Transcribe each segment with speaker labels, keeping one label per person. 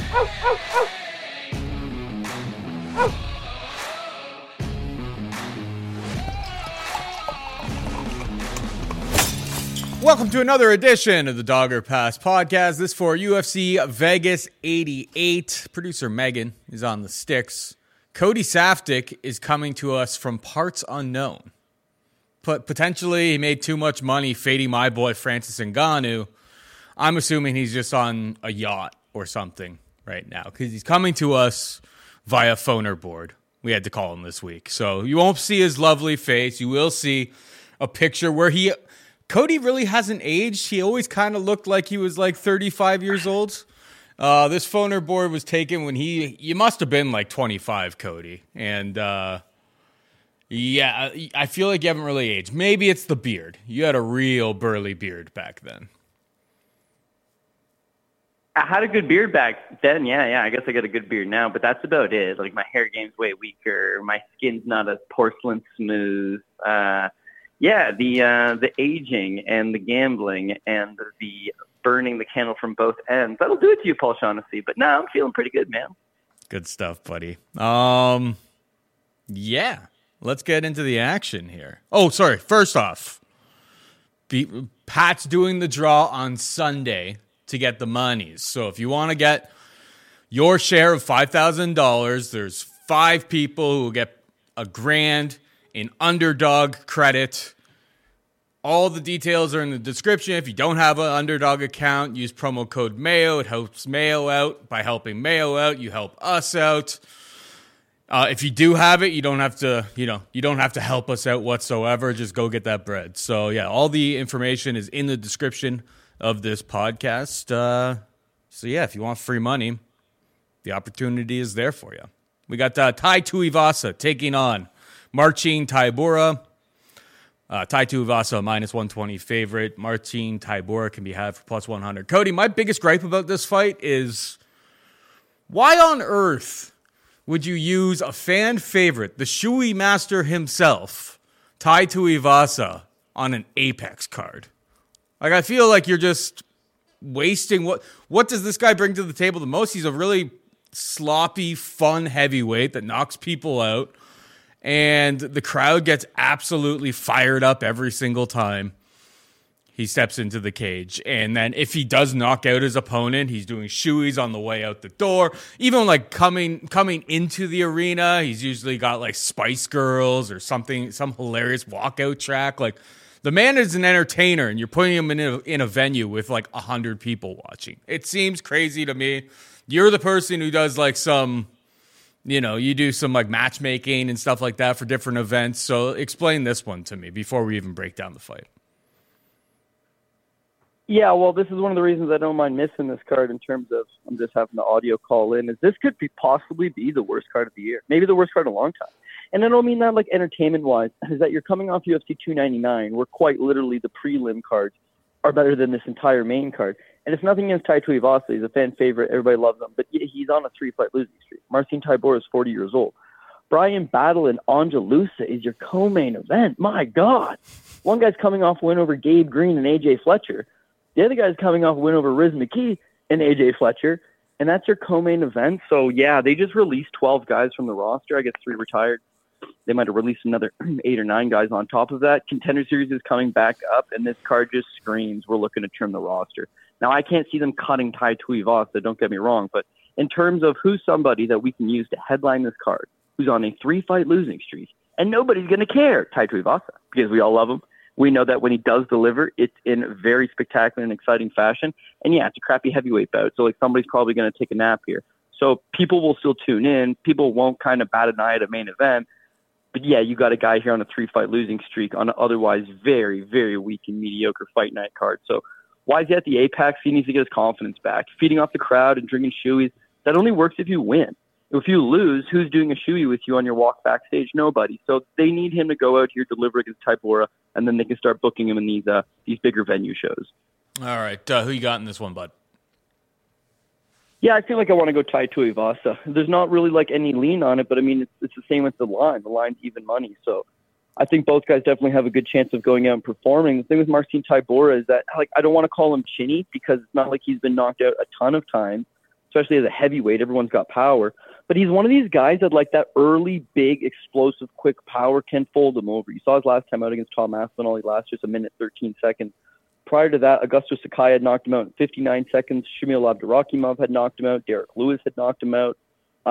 Speaker 1: Welcome to another edition of the Dogger Pass podcast. This for UFC Vegas 88. Producer Megan is on the sticks. Cody Saftik is coming to us from parts unknown. But potentially he made too much money fading my boy Francis Ngannou. I'm assuming he's just on a yacht or something right now because he's coming to us via phoner board. We had to call him this week. So you won't see his lovely face. You will see a picture where Cody really hasn't aged. He always kind of looked like he was like 35 years old. This phoner board was taken when you must have been like 25, Cody. And yeah, I feel like you haven't really aged. Maybe it's the beard. You had a real burly beard back then.
Speaker 2: I had a good beard back then. Yeah. I guess I got a good beard now, but that's about it. Like my hair game's way weaker. My skin's not as porcelain smooth. Yeah, the aging and the gambling and the burning the candle from both ends. That'll do it to you, Paul Shaughnessy. But no, I'm feeling pretty good, man.
Speaker 1: Good stuff, buddy. Yeah, let's get into the action here. Oh, sorry. First off, Pat's doing the draw on Sunday to get the monies. So if you want to get your share of $5,000, there's 5 people who will get $1,000 in underdog credit. All the details are in the description. If you don't have an underdog account, use promo code Mayo. It helps Mayo out. By helping Mayo out, you help us out. If you do have it, you don't have to help us out whatsoever. Just go get that bread. So yeah, all the information is in the description of this podcast. So yeah, if you want free money, the opportunity is there for you. We got Tai Tuivasa taking on Marcin Tybura. Tai Tuivasa, minus 120 favorite. Marcin Tybura can be had for plus 100. Cody, my biggest gripe about this fight is why on earth would you use a fan favorite, the Shoei master himself, Tai Tuivasa, on an Apex card? Like, I feel like you're just wasting what does this guy bring to the table the most? He's a really sloppy, fun heavyweight that knocks people out. And the crowd gets absolutely fired up every single time he steps into the cage. And then if he does knock out his opponent, he's doing shoeies on the way out the door. Even like coming into the arena, he's usually got like Spice Girls or something, some hilarious walkout track. Like, the man is an entertainer, and you're putting him in a venue with like 100 people watching. It seems crazy to me. You're the person who does like you do some like matchmaking and stuff like that for different events. So explain this one to me before we even break down the fight.
Speaker 2: Yeah, well, this is one of the reasons I don't mind missing this card in terms of I'm just having the audio call in. Is this could possibly be the worst card of the year, maybe the worst card in a long time. And I don't mean that like entertainment-wise, is that you're coming off UFC 299, where quite literally the prelim cards are better than this entire main card. And it's nothing against Tai Tuivasa. He's a fan favorite. Everybody loves him. But he's on a 3-fight losing streak. Marcin Tybura is 40 years old. Brian Battle and Angelusa is your co-main event. My God. One guy's coming off a win over Gabe Green and A.J. Fletcher. The other guy's coming off a win over Riz McKee and A.J. Fletcher. And that's your co-main event. So, yeah, they just released 12 guys from the roster. I guess 3 retired. They might have released another 8 or 9 guys on top of that. Contender Series is coming back up, and this card just screams we're looking to trim the roster. Now, I can't see them cutting Tai Tuivasa, don't get me wrong, but in terms of who's somebody that we can use to headline this card, who's on a 3-fight losing streak, and nobody's going to care, Tai Tuivasa, because we all love him. We know that when he does deliver, it's in very spectacular and exciting fashion. And, yeah, it's a crappy heavyweight bout, so like somebody's probably going to take a nap here. So people will still tune in. People won't kind of bat an eye at a main event. But, yeah, you got a guy here on a 3-fight losing streak on an otherwise very, very weak and mediocre fight night card. So why is he at the Apex? He needs to get his confidence back. Feeding off the crowd and drinking shoeies, that only works if you win. If you lose, who's doing a shoey with you on your walk backstage? Nobody. So they need him to go out here, deliver against Tybura, and then they can start booking him in these bigger venue shows.
Speaker 1: All right. Who you got in this one, bud?
Speaker 2: Yeah, I feel like I want to go Tai Tuivasa. There's not really like any lean on it, but I mean, it's the same with the line. The line's even money. So I think both guys definitely have a good chance of going out and performing. The thing with Marcin Tybura is that, like, I don't want to call him chinny because it's not like he's been knocked out a ton of times, especially as a heavyweight. Everyone's got power. But he's one of these guys that, like, that early, big, explosive, quick power can fold him over. You saw his last time out against Tom Aspinall. He lasted just 1:13. Prior to that, Augusto Sakai had knocked him out in 59 seconds. Shamil Abdurakhimov had knocked him out. Derek Lewis had knocked him out.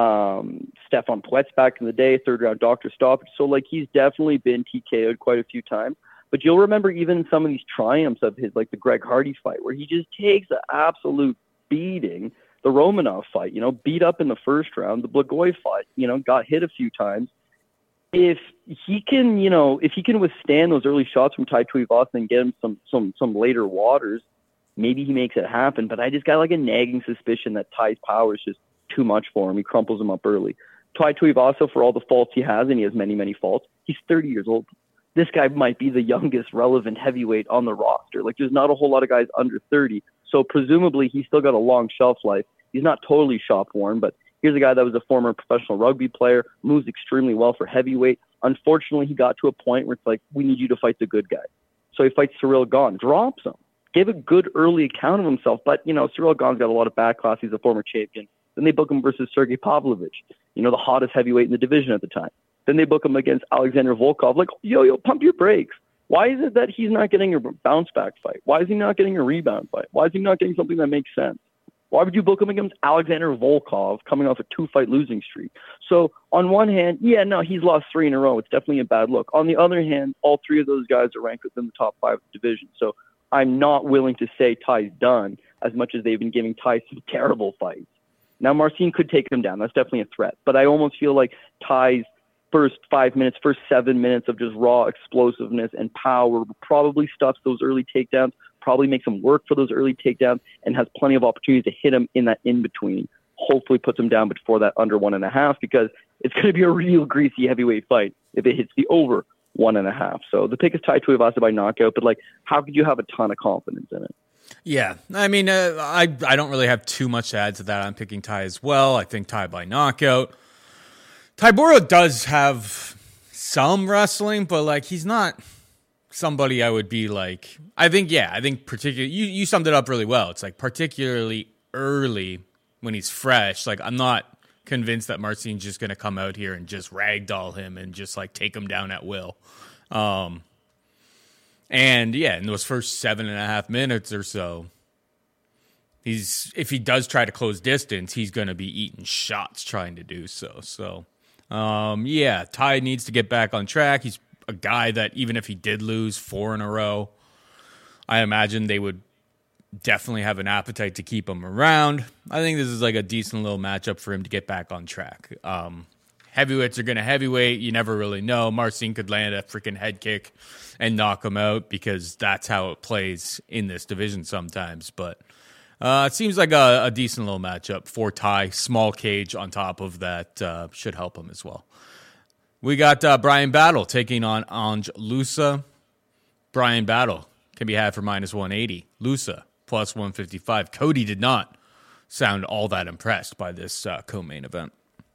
Speaker 2: Stefan Poets back in the day, third-round doctor stoppage. So, like, he's definitely been TKO'd quite a few times. But you'll remember even some of these triumphs of his, like the Greg Hardy fight, where he just takes an absolute beating. The Romanov fight, beat up in the first round. The Blagoy fight, got hit a few times. If he can, withstand those early shots from Tai Tuivasa and get him some later waters, maybe he makes it happen. But I just got like a nagging suspicion that Tai's power is just too much for him. He crumples him up early. Tai Tuivasa, for all the faults he has, and he has many, many faults, he's 30 years old. This guy might be the youngest relevant heavyweight on the roster. Like, there's not a whole lot of guys under 30. So presumably he's still got a long shelf life. He's not totally shop worn, but here's a guy that was a former professional rugby player, moves extremely well for heavyweight. Unfortunately, he got to a point where it's like, we need you to fight the good guy. So he fights Cyril Gane, drops him, gave a good early account of himself. But, Cyril Gane's got a lot of backlash. He's a former champion. Then they book him versus Sergey Pavlovich, the hottest heavyweight in the division at the time. Then they book him against Alexander Volkov. Like, yo, pump your brakes. Why is it that he's not getting a bounce back fight? Why is he not getting a rebound fight? Why is he not getting something that makes sense? Why would you book him against Alexander Volkov coming off a 2-fight losing streak? So on one hand, he's lost 3 in a row. It's definitely a bad look. On the other hand, all 3 of those guys are ranked within the top 5 of the division. So I'm not willing to say Tai's done as much as they've been giving Tai some terrible fights. Now, Marcin could take him down. That's definitely a threat. But I almost feel like Tai's first 7 minutes of just raw explosiveness and power probably stuffs those early takedowns, probably makes him work for those early takedowns, and has plenty of opportunities to hit him in that in-between. Hopefully puts him down before that under 1.5, because it's going to be a real greasy heavyweight fight if it hits the over 1.5. So the pick is Tai Tuivasa by knockout, but, like, how could you have a ton of confidence in it?
Speaker 1: Yeah, I mean, I don't really have too much to add to that. I'm picking Tai as well. I think Tai by knockout. Tybura does have some wrestling, but, like, he's not somebody I would be like. I think particularly you summed it up really well. It's like particularly early when he's fresh. Like, I'm not convinced that Marcin's just going to come out here and just ragdoll him and just, like, take him down at will. And yeah, in those first 7.5 minutes or so, if he does try to close distance, he's going to be eating shots trying to do so. So, Tai needs to get back on track. He's a guy that even if he did lose 4 in a row, I imagine they would definitely have an appetite to keep him around. I think this is like a decent little matchup for him to get back on track. Heavyweights are going to heavyweight. You never really know. Marcin could land a freaking head kick and knock him out, because that's how it plays in this division sometimes. But it seems like a decent little matchup for Tai. Small cage on top of that should help him as well. We got Brian Battle taking on Ange Loosa. Brian Battle can be had for -180. Loosa plus 155. Cody did not sound all that impressed by this co-main event.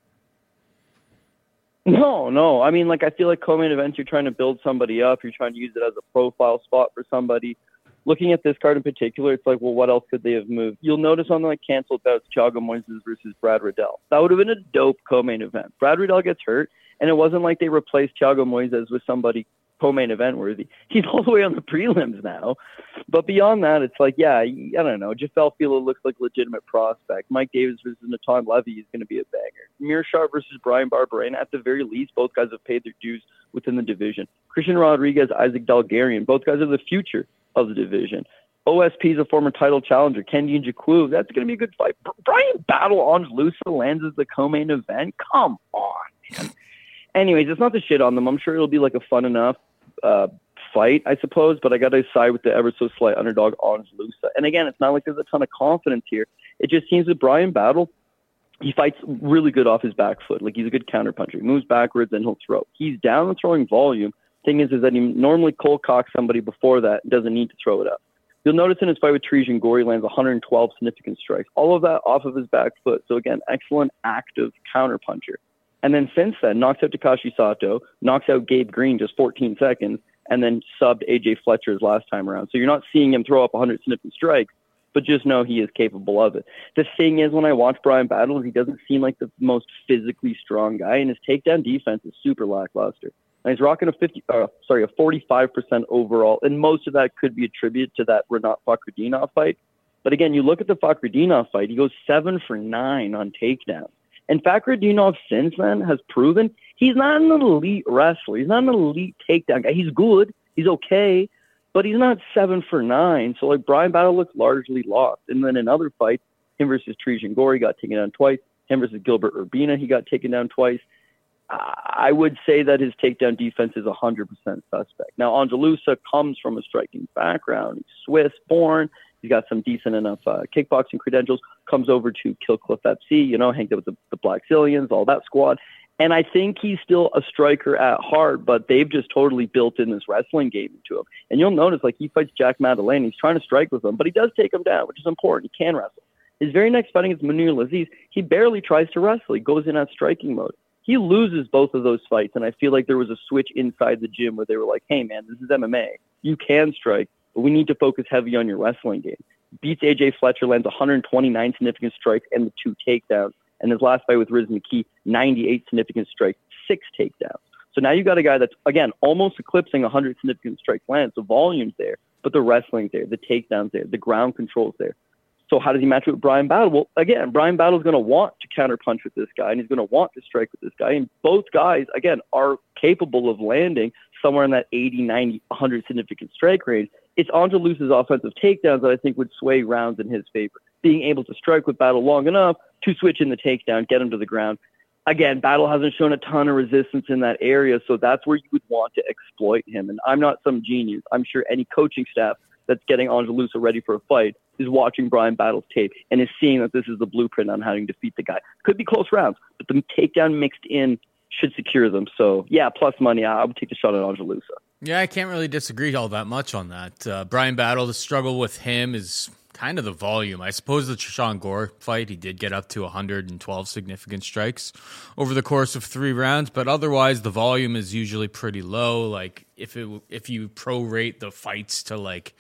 Speaker 2: No. I mean, like, I feel like co-main events, you're trying to build somebody up. You're trying to use it as a profile spot for somebody. Looking at this card in particular, it's like, well, what else could they have moved? You'll notice on the, like, canceled bouts, Thiago Moises versus Brad Riddell. That would have been a dope co-main event. Brad Riddell gets hurt, and it wasn't like they replaced Thiago Moises with somebody co-main event worthy. He's all the way on the prelims now. But beyond that, it's like, I don't know. Jafel Fila looks like a legitimate prospect. Mike Davis versus Natan Levy is going to be a banger. Meerschaert versus Brian Barberena, at the very least, both guys have paid their dues within the division. Christian Rodriguez, Isaac Dalgarian, both guys are the future of the division. OSP is a former title challenger. Kendi Njoku, that's going to be a good fight. Brian Battle on Loosa lands as the co-main event? Come on, man. Anyways, it's not to shit on them. I'm sure it'll be like a fun enough fight, I suppose, but I got to side with the ever so slight underdog on Loosa. And again, it's not like there's a ton of confidence here. It just seems that Brian Battle, he fights really good off his back foot. Like, he's a good counterpuncher. He moves backwards and he'll throw. He's down and throwing volume. Thing is that he normally cold cocks somebody before that and doesn't need to throw it up. You'll notice in his fight with Trejan Gore, he lands 112 significant strikes. All of that off of his back foot. So again, excellent active counterpuncher. And then since then, knocks out Takashi Sato, knocks out Gabe Green just 14 seconds, and then subbed AJ Fletcher his last time around. So you're not seeing him throw up 100 significant strikes, but just know he is capable of it. The thing is, when I watch Brian Battle, he doesn't seem like the most physically strong guy, and his takedown defense is super lackluster. And he's rocking a 45% overall, and most of that could be attributed to that Renat Fakhretdinov fight. But again, you look at the Fakhretdinov fight, he goes 7 for 9 on takedowns. And Fakhretdinov since then has proven he's not an elite wrestler. He's not an elite takedown guy. He's good. He's okay. But he's not 7 for 9. So, like, Brian Battle looks largely lost. And then in other fights, him versus Trejan Gore, he got taken down twice. Him versus Gilbert Urbina, he got taken down twice. I would say that his takedown defense is 100% suspect. Now, Angelusa comes from a striking background. He's Swiss-born. He's got some decent enough kickboxing credentials. Comes over to Kill Cliff FC, hanged out with the Black Zillions, all that squad. And I think he's still a striker at heart, but they've just totally built in this wrestling game into him. And you'll notice, like, he fights Jack Madeleine. He's trying to strike with him, but he does take him down, which is important. He can wrestle. His very next fight against Munir Laziz, he barely tries to wrestle. He goes in on striking mode. He loses both of those fights, and I feel like there was a switch inside the gym where they were like, hey, man, this is MMA. You can strike, but we need to focus heavy on your wrestling game. Beats A.J. Fletcher, lands 129 significant strikes and the 2 takedowns. And his last fight with Riz McKee, 98 significant strikes, 6 takedowns. So now you got a guy that's, again, almost eclipsing 100 significant strikes landed. So volume's there, but the wrestling's there, the takedowns there, the ground control's there. So how does he match it with Brian Battle? Well, again, Brian Battle's going to want to counterpunch with this guy, and he's going to want to strike with this guy. And both guys, again, are capable of landing somewhere in that 80, 90, 100 significant strike range. It's Angelusa's offensive takedowns that I think would sway rounds in his favor. Being able to strike with Battle long enough to switch in the takedown, get him to the ground. Again, Battle hasn't shown a ton of resistance in that area, so that's where you would want to exploit him. And I'm not some genius. I'm sure any coaching staff that's getting Angelusa ready for a fight is watching Brian Battle's tape and is seeing that this is the blueprint on how to defeat the guy. Could be close rounds, but the takedown mixed in should secure them. So, yeah, plus money, I would take the shot at Angelusa.
Speaker 1: Yeah, I can't really disagree all that much on that. Brian Battle, the struggle with him is kind of the volume. I suppose the Trejan Gore fight, he did get up to 112 significant strikes over the course of 3 rounds, but otherwise the volume is usually pretty low. Like, if you prorate the fights to, like,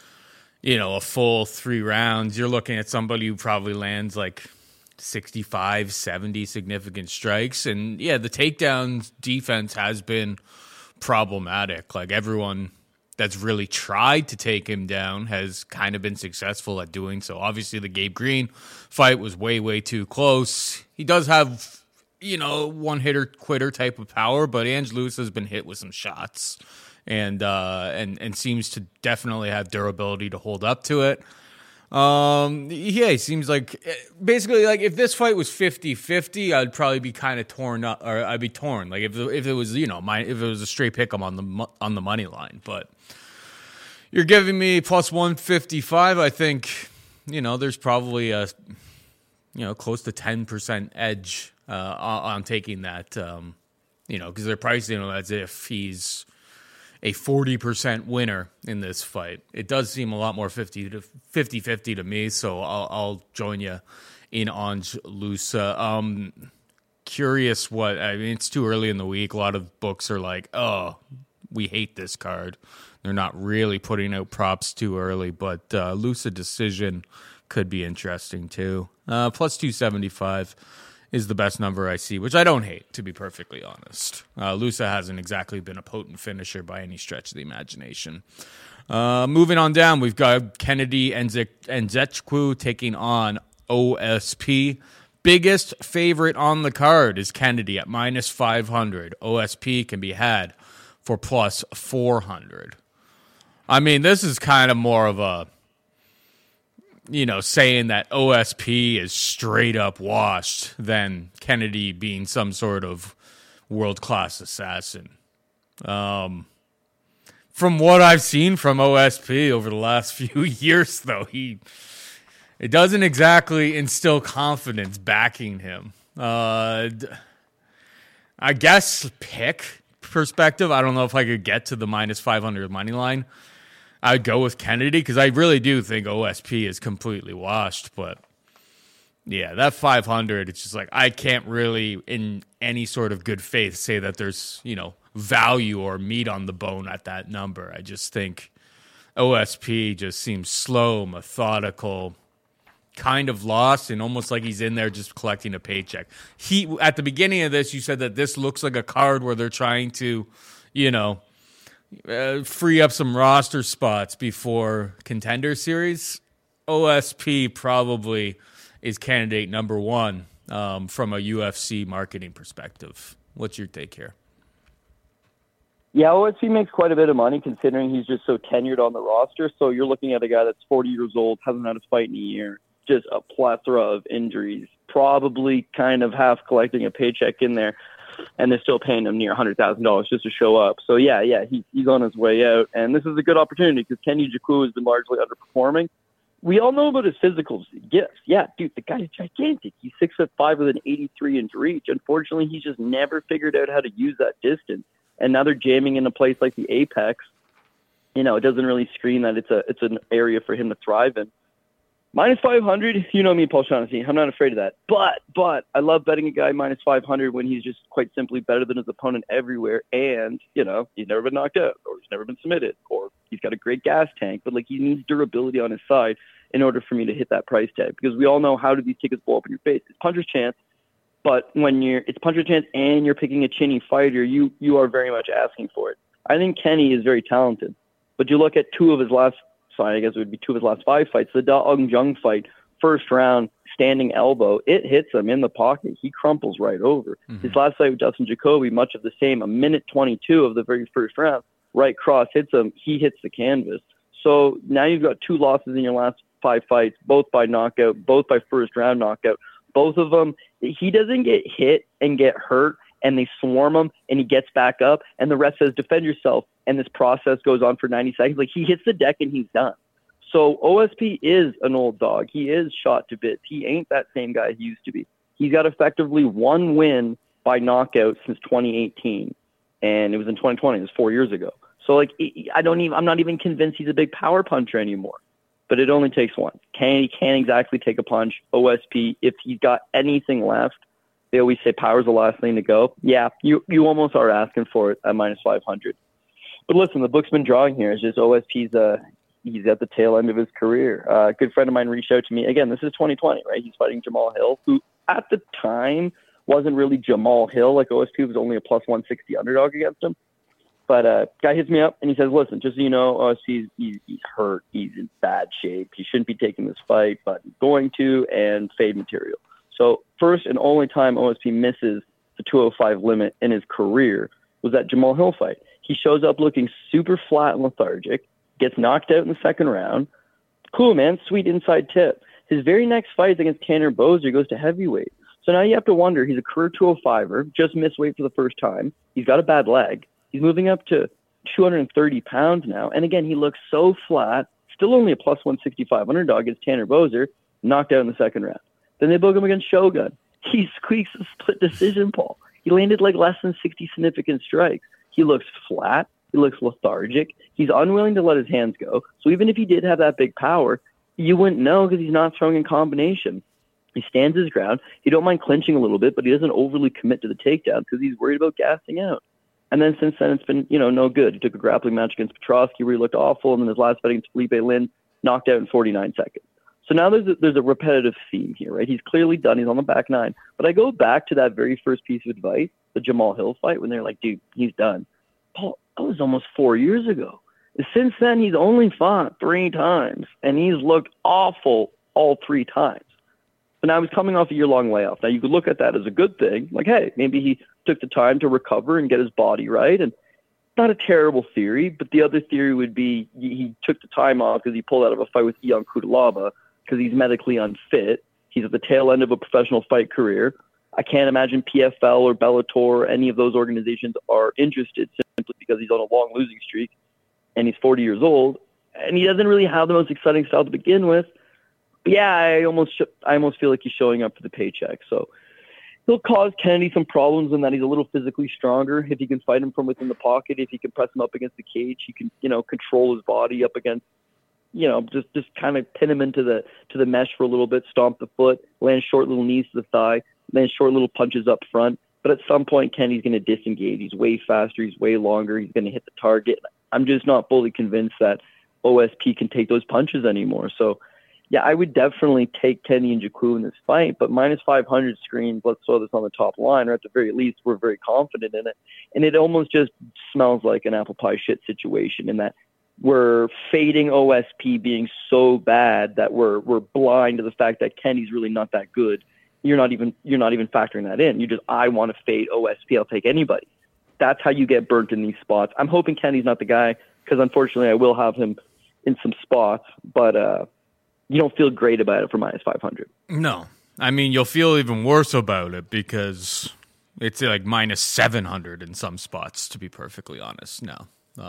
Speaker 1: a full 3 rounds, you're looking at somebody who probably lands like 65, 70 significant strikes. And yeah, the takedown defense has been problematic. Like, everyone that's really tried to take him down has kind of been successful at doing so. Obviously, the Gabe Green fight was way, way too close. He does have, one-hitter quitter type of power, but Angelusa has been hit with some shots. And seems to definitely have durability to hold up to it. He seems like, basically, like, if this fight was 50-50, I'd probably be kind of torn up, or I'd be torn. Like, if it was, if it was a straight pick, I'm on the money line. But you're giving me plus 155. I think, there's probably a, close to 10% edge on taking that. Because they're pricing him as if he's a 40% winner in this fight. It does seem a lot more 50-50 to me, so I'll join you in Angelusa. Curious it's too early in the week. A lot of books are like, oh, we hate this card. They're not really putting out props too early, but Lusa decision could be interesting too. Plus 275. Is the best number I see, which I don't hate, to be perfectly honest. Lusa hasn't exactly been a potent finisher by any stretch of the imagination. Moving on down, we've got Kennedy Nzechukwu taking on OSP. Biggest favorite on the card is Kennedy at minus 500. OSP can be had for plus 400. I mean, this is kind of more of a, saying that OSP is straight up washed than Kennedy being some sort of world-class assassin. From what I've seen from OSP over the last few years, though, it doesn't exactly instill confidence backing him. I guess pick perspective, I don't know if I could get to the minus 500 money line. I'd go with Kennedy because I really do think OSP is completely washed. But yeah, that 500, it's just like I can't really, in any sort of good faith, say that there's value or meat on the bone at that number. I just think OSP just seems slow, methodical, kind of lost, and almost like he's in there just collecting a paycheck. At the beginning of this, you said that this looks like a card where they're trying to, free up some roster spots before Contender Series. OSP probably is candidate number one from a UFC marketing perspective. What's your take here?
Speaker 2: Yeah, OSP makes quite a bit of money considering he's just so tenured on the roster. So you're looking at a guy that's 40 years old, hasn't had a fight in a year, just a plethora of injuries, probably kind of half collecting a paycheck in there, and they're still paying him near $100,000 just to show up. So yeah, he's on his way out, and this is a good opportunity because Kenny Njoku has been largely underperforming. We all know about his physical gifts. Yeah, dude, the guy's gigantic. He's 6'5" with an 83 inch reach. Unfortunately, he's just never figured out how to use that distance. And now they're jamming in a place like the Apex. It doesn't really scream that it's an area for him to thrive in. Minus 500, you know me, Paul Shaughnessy. I'm not afraid of that. But I love betting a guy minus 500 when he's just quite simply better than his opponent everywhere. And, he's never been knocked out or he's never been submitted or he's got a great gas tank. But, he needs durability on his side in order for me to hit that price tag. Because we all know how do these tickets blow up in your face. It's puncher's chance. But when it's puncher's chance and you're picking a chinny fighter, you are very much asking for it. I think Kenny is very talented. But you look at two of his last 5 fights. The Da Ung Jung fight, first round, standing elbow, it hits him in the pocket. He crumples right over. Mm-hmm. His last fight with Dustin Jacoby, much of the same, a minute 22 of the very first round, right cross hits him. He hits the canvas. So now you've got 2 losses in your last 5 fights, both by knockout, both by first round knockout. Both of them, he doesn't get hit and get hurt, and they swarm him, and he gets back up, and the ref says, defend yourself, and this process goes on for 90 seconds. He hits the deck, and he's done. So OSP is an old dog. He is shot to bits. He ain't that same guy he used to be. He's got effectively 1 win by knockout since 2018, and it was in 2020. It was 4 years ago. So, I'm not even convinced he's a big power puncher anymore. But it only takes one. He can't exactly take a punch. OSP, if he's got anything left, they always say power's the last thing to go. Yeah, you almost are asking for it at minus 500. But listen, the book's been drawing here. It's just OSP's he's at the tail end of his career. A good friend of mine reached out to me. Again, this is 2020, right? He's fighting Jamal Hill, who at the time wasn't really Jamal Hill. OSP was only a plus 160 underdog against him. But guy hits me up, and he says, listen, just so you know, OSP, he's hurt. He's in bad shape. He shouldn't be taking this fight, but he's going to, and fade material. So first and only time OSP misses the 205 limit in his career was that Jamal Hill fight. He shows up looking super flat and lethargic, gets knocked out in the second round. Cool, man. Sweet inside tip. His very next fight is against Tanner Boser, goes to heavyweight. So now you have to wonder, he's a career 205er, just missed weight for the first time. He's got a bad leg. He's moving up to 230 pounds now. And again, he looks so flat, still only a plus 165 underdog against Tanner Boser, knocked out in the second round. Then they book him against Shogun. He squeaks a split decision, Paul. He landed less than 60 significant strikes. He looks flat. He looks lethargic. He's unwilling to let his hands go. So even if he did have that big power, you wouldn't know because he's not throwing in combination. He stands his ground. He don't mind clinching a little bit, but he doesn't overly commit to the takedown because he's worried about gassing out. And then since then, it's been, no good. He took a grappling match against Petrosky where he looked awful, and then his last fight against Felipe Lin, knocked out in 49 seconds. So now there's a repetitive theme here, right? He's clearly done. He's on the back nine. But I go back to that very first piece of advice, the Jamal Hill fight, when they're like, dude, he's done. Paul, that was almost 4 years ago. Since then, he's only fought 3 times, and he's looked awful all 3 times. So now he's coming off a year-long layoff. Now, you could look at that as a good thing. Hey, maybe he took the time to recover and get his body right. And not a terrible theory, but the other theory would be he took the time off because he pulled out of a fight with Ion Cutelaba because he's medically unfit. He's at the tail end of a professional fight career. I can't imagine PFL or Bellator or any of those organizations are interested simply because he's on a long losing streak and he's 40 years old. And he doesn't really have the most exciting style to begin with. But yeah, I almost feel like he's showing up for the paycheck. So he'll cause Kennedy some problems in that he's a little physically stronger. If he can fight him from within the pocket, if he can press him up against the cage, he can, control his body up against, just kind of pin him into the mesh for a little bit, stomp the foot, land short little knees to the thigh, land short little punches up front. But at some point, Kennedy's going to disengage. He's way faster. He's way longer. He's going to hit the target. I'm just not fully convinced that OSP can take those punches anymore. So, yeah, I would definitely take Kenny Njoku in this fight, but minus 500 screens, let's throw this on the top line, or at the very least, we're very confident in it. And it almost just smells like an apple pie shit situation in that we're fading OSP being so bad that we're blind to the fact that Kenny's really not that good. You're not even factoring that in. You just, I want to fade OSP. I'll take anybody. That's how you get burnt in these spots. I'm hoping Kenny's not the guy because unfortunately I will have him in some spots, but you don't feel great about it for minus 500.
Speaker 1: No. I mean, you'll feel even worse about it because it's like minus 700 in some spots, to be perfectly honest. No.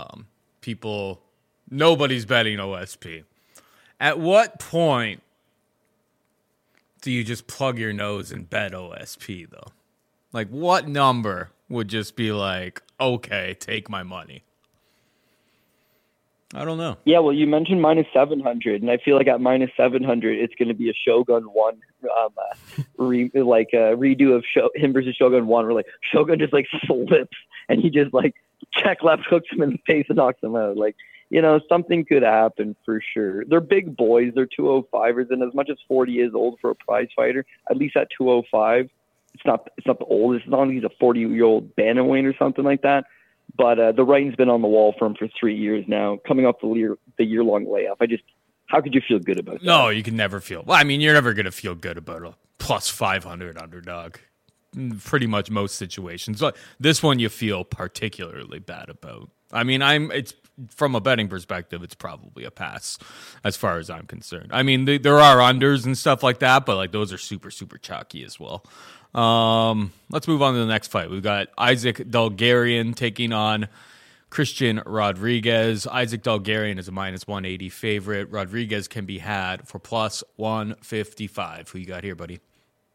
Speaker 1: Nobody's betting OSP. At what point do you just plug your nose and bet OSP, though? Like, what number would just be like, okay, take my money? I don't know.
Speaker 2: Yeah, well, you mentioned minus 700, and I feel like at minus 700, it's going to be a Shogun 1, redo of him versus Shogun 1, where like Shogun just like slips and he just like check left hooks him in the face and knocks him out. Like, you know, something could happen for sure. They're big boys. They're 205ers, and as much as 40 is old for a prize fighter, at least at 205, it's not the oldest. It's not like he's a 40-year-old bantamweight or something like that. But the writing's been on the wall for him for 3 years now, coming off the year-long layoff. How could you feel good about that?
Speaker 1: No, you can never feel. Well, I mean, you're never going to feel good about a plus 500 underdog. Pretty much most situations. So this one you feel particularly bad about. I mean, it's from a betting perspective, it's probably a pass as far as I'm concerned. I mean, there are unders and stuff like that, but like those are super, super chalky as well. Let's move on to the next fight. We've got Isaac Dulgarian taking on Christian Rodriguez. Isaac Dulgarian is a minus 180 favorite. Rodriguez can be had for plus 155. Who you got here, buddy?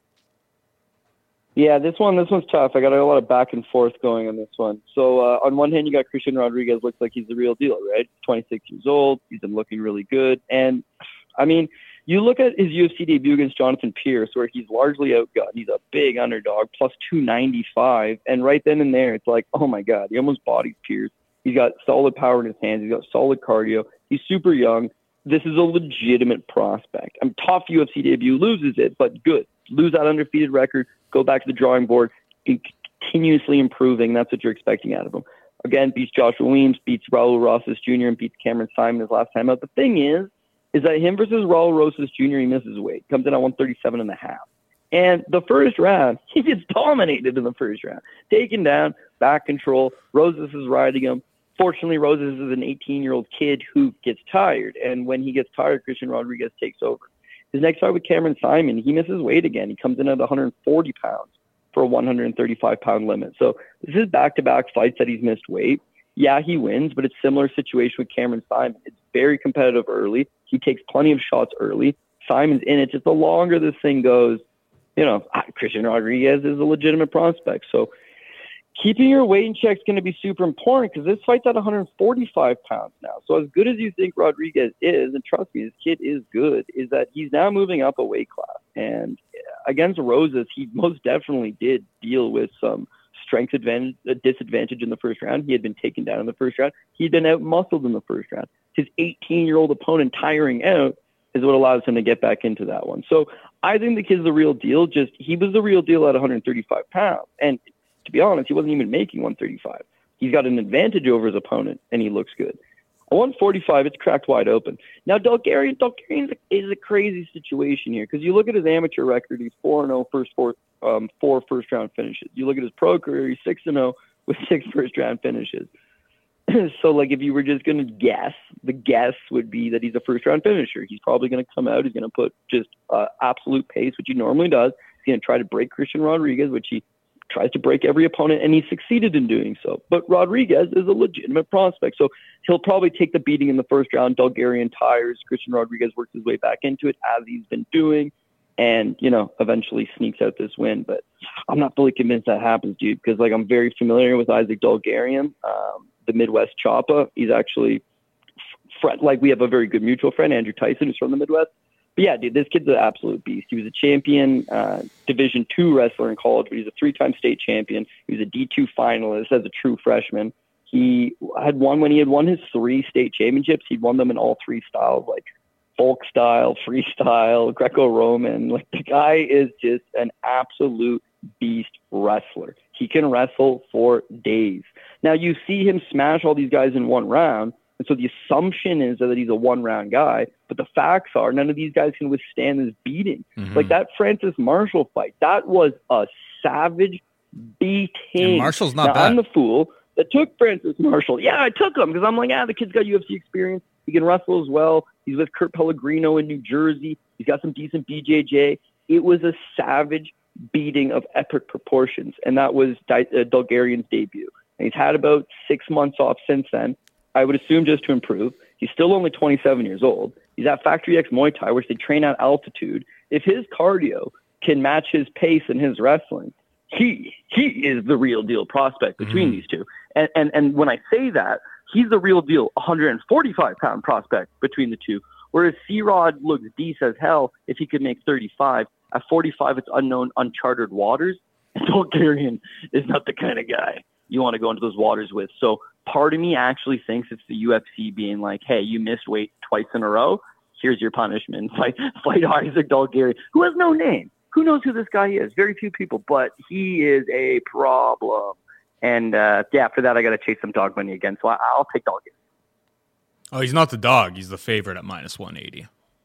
Speaker 2: Yeah, this one's tough. I got a lot of back and forth going on this one. So on one hand, you got Christian Rodriguez, looks like he's the real deal, right? 26 years old. He's been looking really good. And, I mean, you look at his UFC debut against Jonathan Pierce, where he's largely outgunned. He's a big underdog, plus 295. And right then and there, it's like, oh, my God, he almost bodies Pierce. He's got solid power in his hands. He's got solid cardio. He's super young. This is a legitimate prospect. Tough UFC debut, loses it, but good. Lose that undefeated record, go back to the drawing board, be continuously improving. That's what you're expecting out of him. Again, beats Joshua Weems, beats Raul Rosas Jr., and beats Cameron Simon his last time out. The thing is that him versus Raul Rosas Jr., he misses weight. Comes in at 137.5. And the first round, he gets dominated in the first round. Taken down, back control. Rosas is riding him. Fortunately, Rosas is an 18-year-old kid who gets tired. And when he gets tired, Christian Rodriguez takes over. His next fight with Cameron Simon, he misses weight again. He comes in at 140 pounds for a 135-pound limit. So this is back-to-back fights that he's missed weight. Yeah, he wins, but it's a similar situation with Cameron Simon. It's very competitive early. He takes plenty of shots early. Simon's in it. Just the longer this thing goes, you know, Christian Rodriguez is a legitimate prospect. So keeping your weight in check is going to be super important because this fight's at 145 pounds now. So as good as you think Rodriguez is, and trust me, this kid is good, is that he's now moving up a weight class. And against Rosas, he most definitely did deal with some strength disadvantage in the first round. He had been taken down in the first round. He'd been out-muscled in the first round. His 18-year-old opponent tiring out is what allows him to get back into that one. So I think the kid's the real deal. Just he was the real deal at 135 pounds. And to be honest, he wasn't even making 135. He's got an advantage over his opponent, and he looks good. At 145, it's cracked wide open. Now, Dulgarian is a crazy situation here because you look at his amateur record, he's 4-0 four first-round finishes. You look at his pro career, he's 6-0 with 6 first-round finishes. So, like, if you were just going to guess, the guess would be that he's a first-round finisher. He's probably going to come out, he's going to put just absolute pace, which he normally does. He's going to try to break Christian Rodriguez, which he tries to break every opponent, and he succeeded in doing so. But Rodriguez is a legitimate prospect, so he'll probably take the beating in the first round. Dulgarian tires. Christian Rodriguez works his way back into it, as he's been doing, and, you know, eventually sneaks out this win. But I'm not fully convinced that happens, dude, because, like, I'm very familiar with Isaac Dulgarian, the Midwest Choppa. He's actually, we have a very good mutual friend, Andrew Tyson, who's from the Midwest. But yeah, dude, this kid's an absolute beast. He was a champion Division II wrestler in college, but he's a 3-time state champion. He was a D2 finalist as a true freshman. He had won when he had won his 3 state championships. He'd won them in all 3 styles, like folk style, freestyle, Greco-Roman. Like, the guy is just an absolute beast wrestler. He can wrestle for days. Now, you see him smash all these guys in one round, and so the assumption is that he's a one-round guy, but the facts are none of these guys can withstand this beating.
Speaker 1: Mm-hmm.
Speaker 2: Like, that Francis Marshall fight, that was a savage beating.
Speaker 1: And Marshall's not bad.
Speaker 2: I'm the fool that took Francis Marshall. Yeah, I took him because I'm like, the kid's got UFC experience. He can wrestle as well. He's with Kurt Pellegrino in New Jersey. He's got some decent BJJ. It was a savage beating of epic proportions, and that was Dulgarian's debut. And he's had about 6 months off since then, I would assume just to improve. He's still only 27 years old. He's at Factory X Muay Thai, which they train at altitude. If his cardio can match his pace and his wrestling, he is the real deal prospect between these two. And when I say that, he's the real deal 145-pound prospect between the two, whereas C-Rod looks decent as hell if he could make 35. At 45, it's unknown, uncharted waters. And Dulgarian is not the kind of guy you want to go into those waters with. So part of me actually thinks it's the UFC being like, hey, you missed weight twice in a row. Here's your punishment. Fight Isaac Dulgarian, who has no name. Who knows who this guy is? Very few people, but he is a problem. And, after that, I got to chase some dog money again. So I'll take Dulgarian.
Speaker 1: Oh, he's not the dog. He's the favorite at minus 180.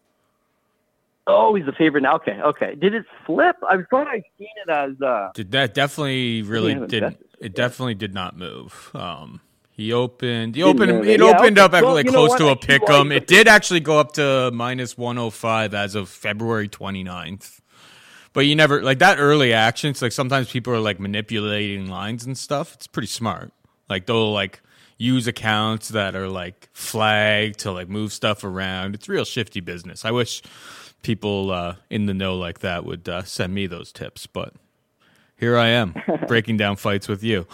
Speaker 2: Oh, he's the favorite now. Okay. Did it flip? I thought I'd seen it as...
Speaker 1: That definitely really didn't. It definitely did not move. It opened up close to a pick'em. It did actually go up to minus 105 as of February 29th. But you never, like, that early action, it's like sometimes people are like manipulating lines and stuff. It's pretty smart. Like, they'll like use accounts that are like flagged to like move stuff around. It's real shifty business. I wish people in the know like that would send me those tips, but here I am breaking down fights with you.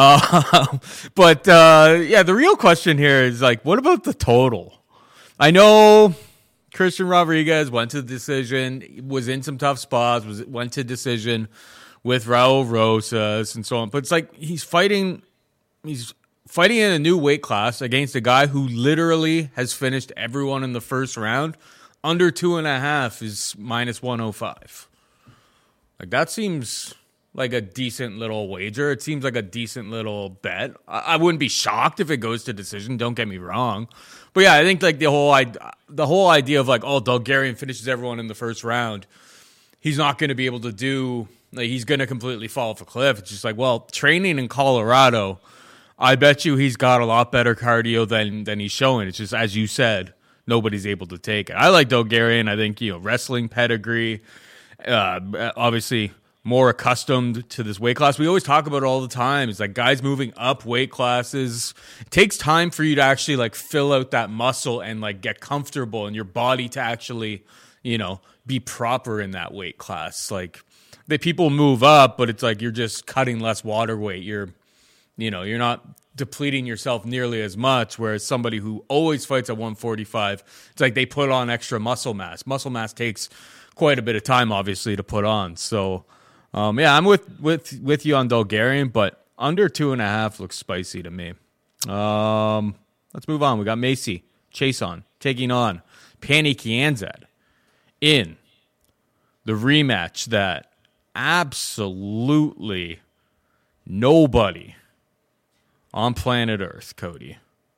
Speaker 1: The real question here is like, what about the total? I know Christian Rodriguez went to decision, was in some tough spots, went to decision with Raul Rosas and so on. But it's like he's fighting in a new weight class against a guy who literally has finished everyone in the first round. Under 2.5 is minus 105. Like, that seems like a decent little wager. It seems like a decent little bet. I wouldn't be shocked if it goes to decision. Don't get me wrong. But yeah, I think like the whole idea of like, oh, Dulgarian finishes everyone in the first round, he's not going to be able to do, like, he's going to completely fall off a cliff. It's just like, well, training in Colorado, I bet you he's got a lot better cardio than he's showing. It's just, as you said, nobody's able to take it. I like Dulgarian. I think, wrestling pedigree, obviously more accustomed to this weight class. We always talk about it all the time. It's like guys moving up weight classes. It takes time for you to actually like fill out that muscle and like get comfortable and your body to actually, be proper in that weight class. Like, people move up, but it's like you're just cutting less water weight. You're not depleting yourself nearly as much, whereas somebody who always fights at 145, it's like they put on extra muscle mass. Muscle mass takes quite a bit of time, obviously, to put on. So, I'm with you on Dulgarian, but under 2.5 looks spicy to me. Let's move on. We got Macy Chiasson taking on Pannie Kianzad in the rematch that absolutely nobody on planet Earth, Cody,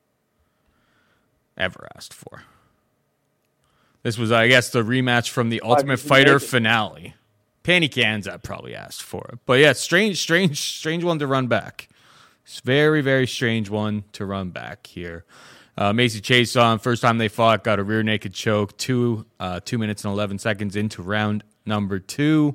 Speaker 1: ever asked for. This was, I guess, the rematch from the Ultimate Fighter finale. Pannie Kianzad probably asked for it. But yeah, strange one to run back. It's very, very strange one to run back here. Macy Chiasson, first time they fought, got a rear naked choke 2 minutes and 11 seconds into round number 2.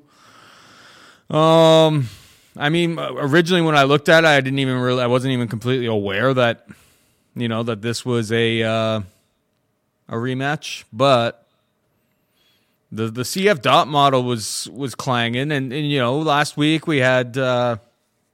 Speaker 1: Originally when I looked at it, I wasn't even completely aware that, that this was a rematch, but the CF dot model was clanging, and last week we had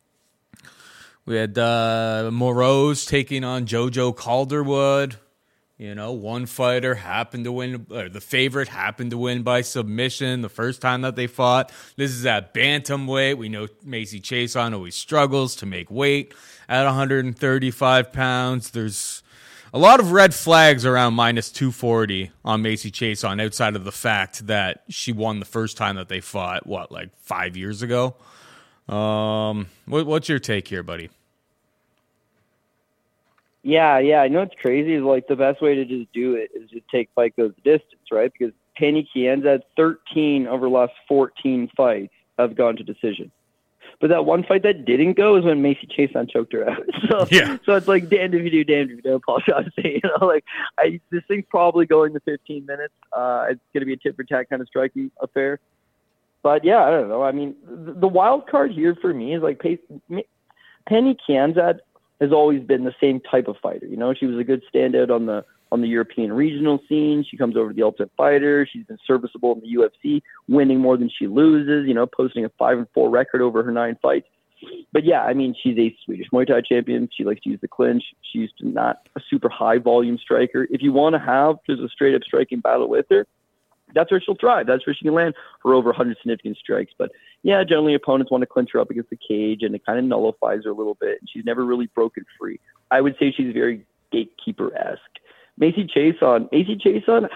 Speaker 1: Moroz taking on JoJo Calderwood. You know, one fighter happened to win, or the favorite happened to win by submission the first time that they fought. This is at bantamweight. We know Macy Chiasson always struggles to make weight at 135 pounds. There's a lot of red flags around minus 240 on Macy Chiasson outside of the fact that she won the first time that they fought, like 5 years ago? What's your take here, buddy?
Speaker 2: Yeah. I know it's crazy. Is like the best way to just do it is just take fight goes the distance, right? Because Pannie Kianzad, 13 over the last 14 fights have gone to decision. But that one fight that didn't go is when Macy Chiasson choked her out. So it's like damned if you do, damned if you don't. Paul Shaughnessy, this thing's probably going to 15 minutes. It's going to be a tit for tat kind of striking affair. But yeah, I don't know. I mean, the wild card here for me is like Pannie Kianzad has always been the same type of fighter. You know, she was a good standout on the European regional scene. She comes over to the Ultimate Fighter. She's been serviceable in the UFC, winning more than she loses, you know, posting a 5-4 record over her 9 fights. But yeah, I mean, she's a Swedish Muay Thai champion. She likes to use the clinch. She's not a super high volume striker. If you want to have just a straight up striking battle with her, that's where she'll thrive. That's where she can land her over 100 significant strikes. But yeah, generally opponents want to clinch her up against the cage, and it kind of nullifies her a little bit. And she's never really broken free. I would say she's very gatekeeper-esque. Macy Chiasson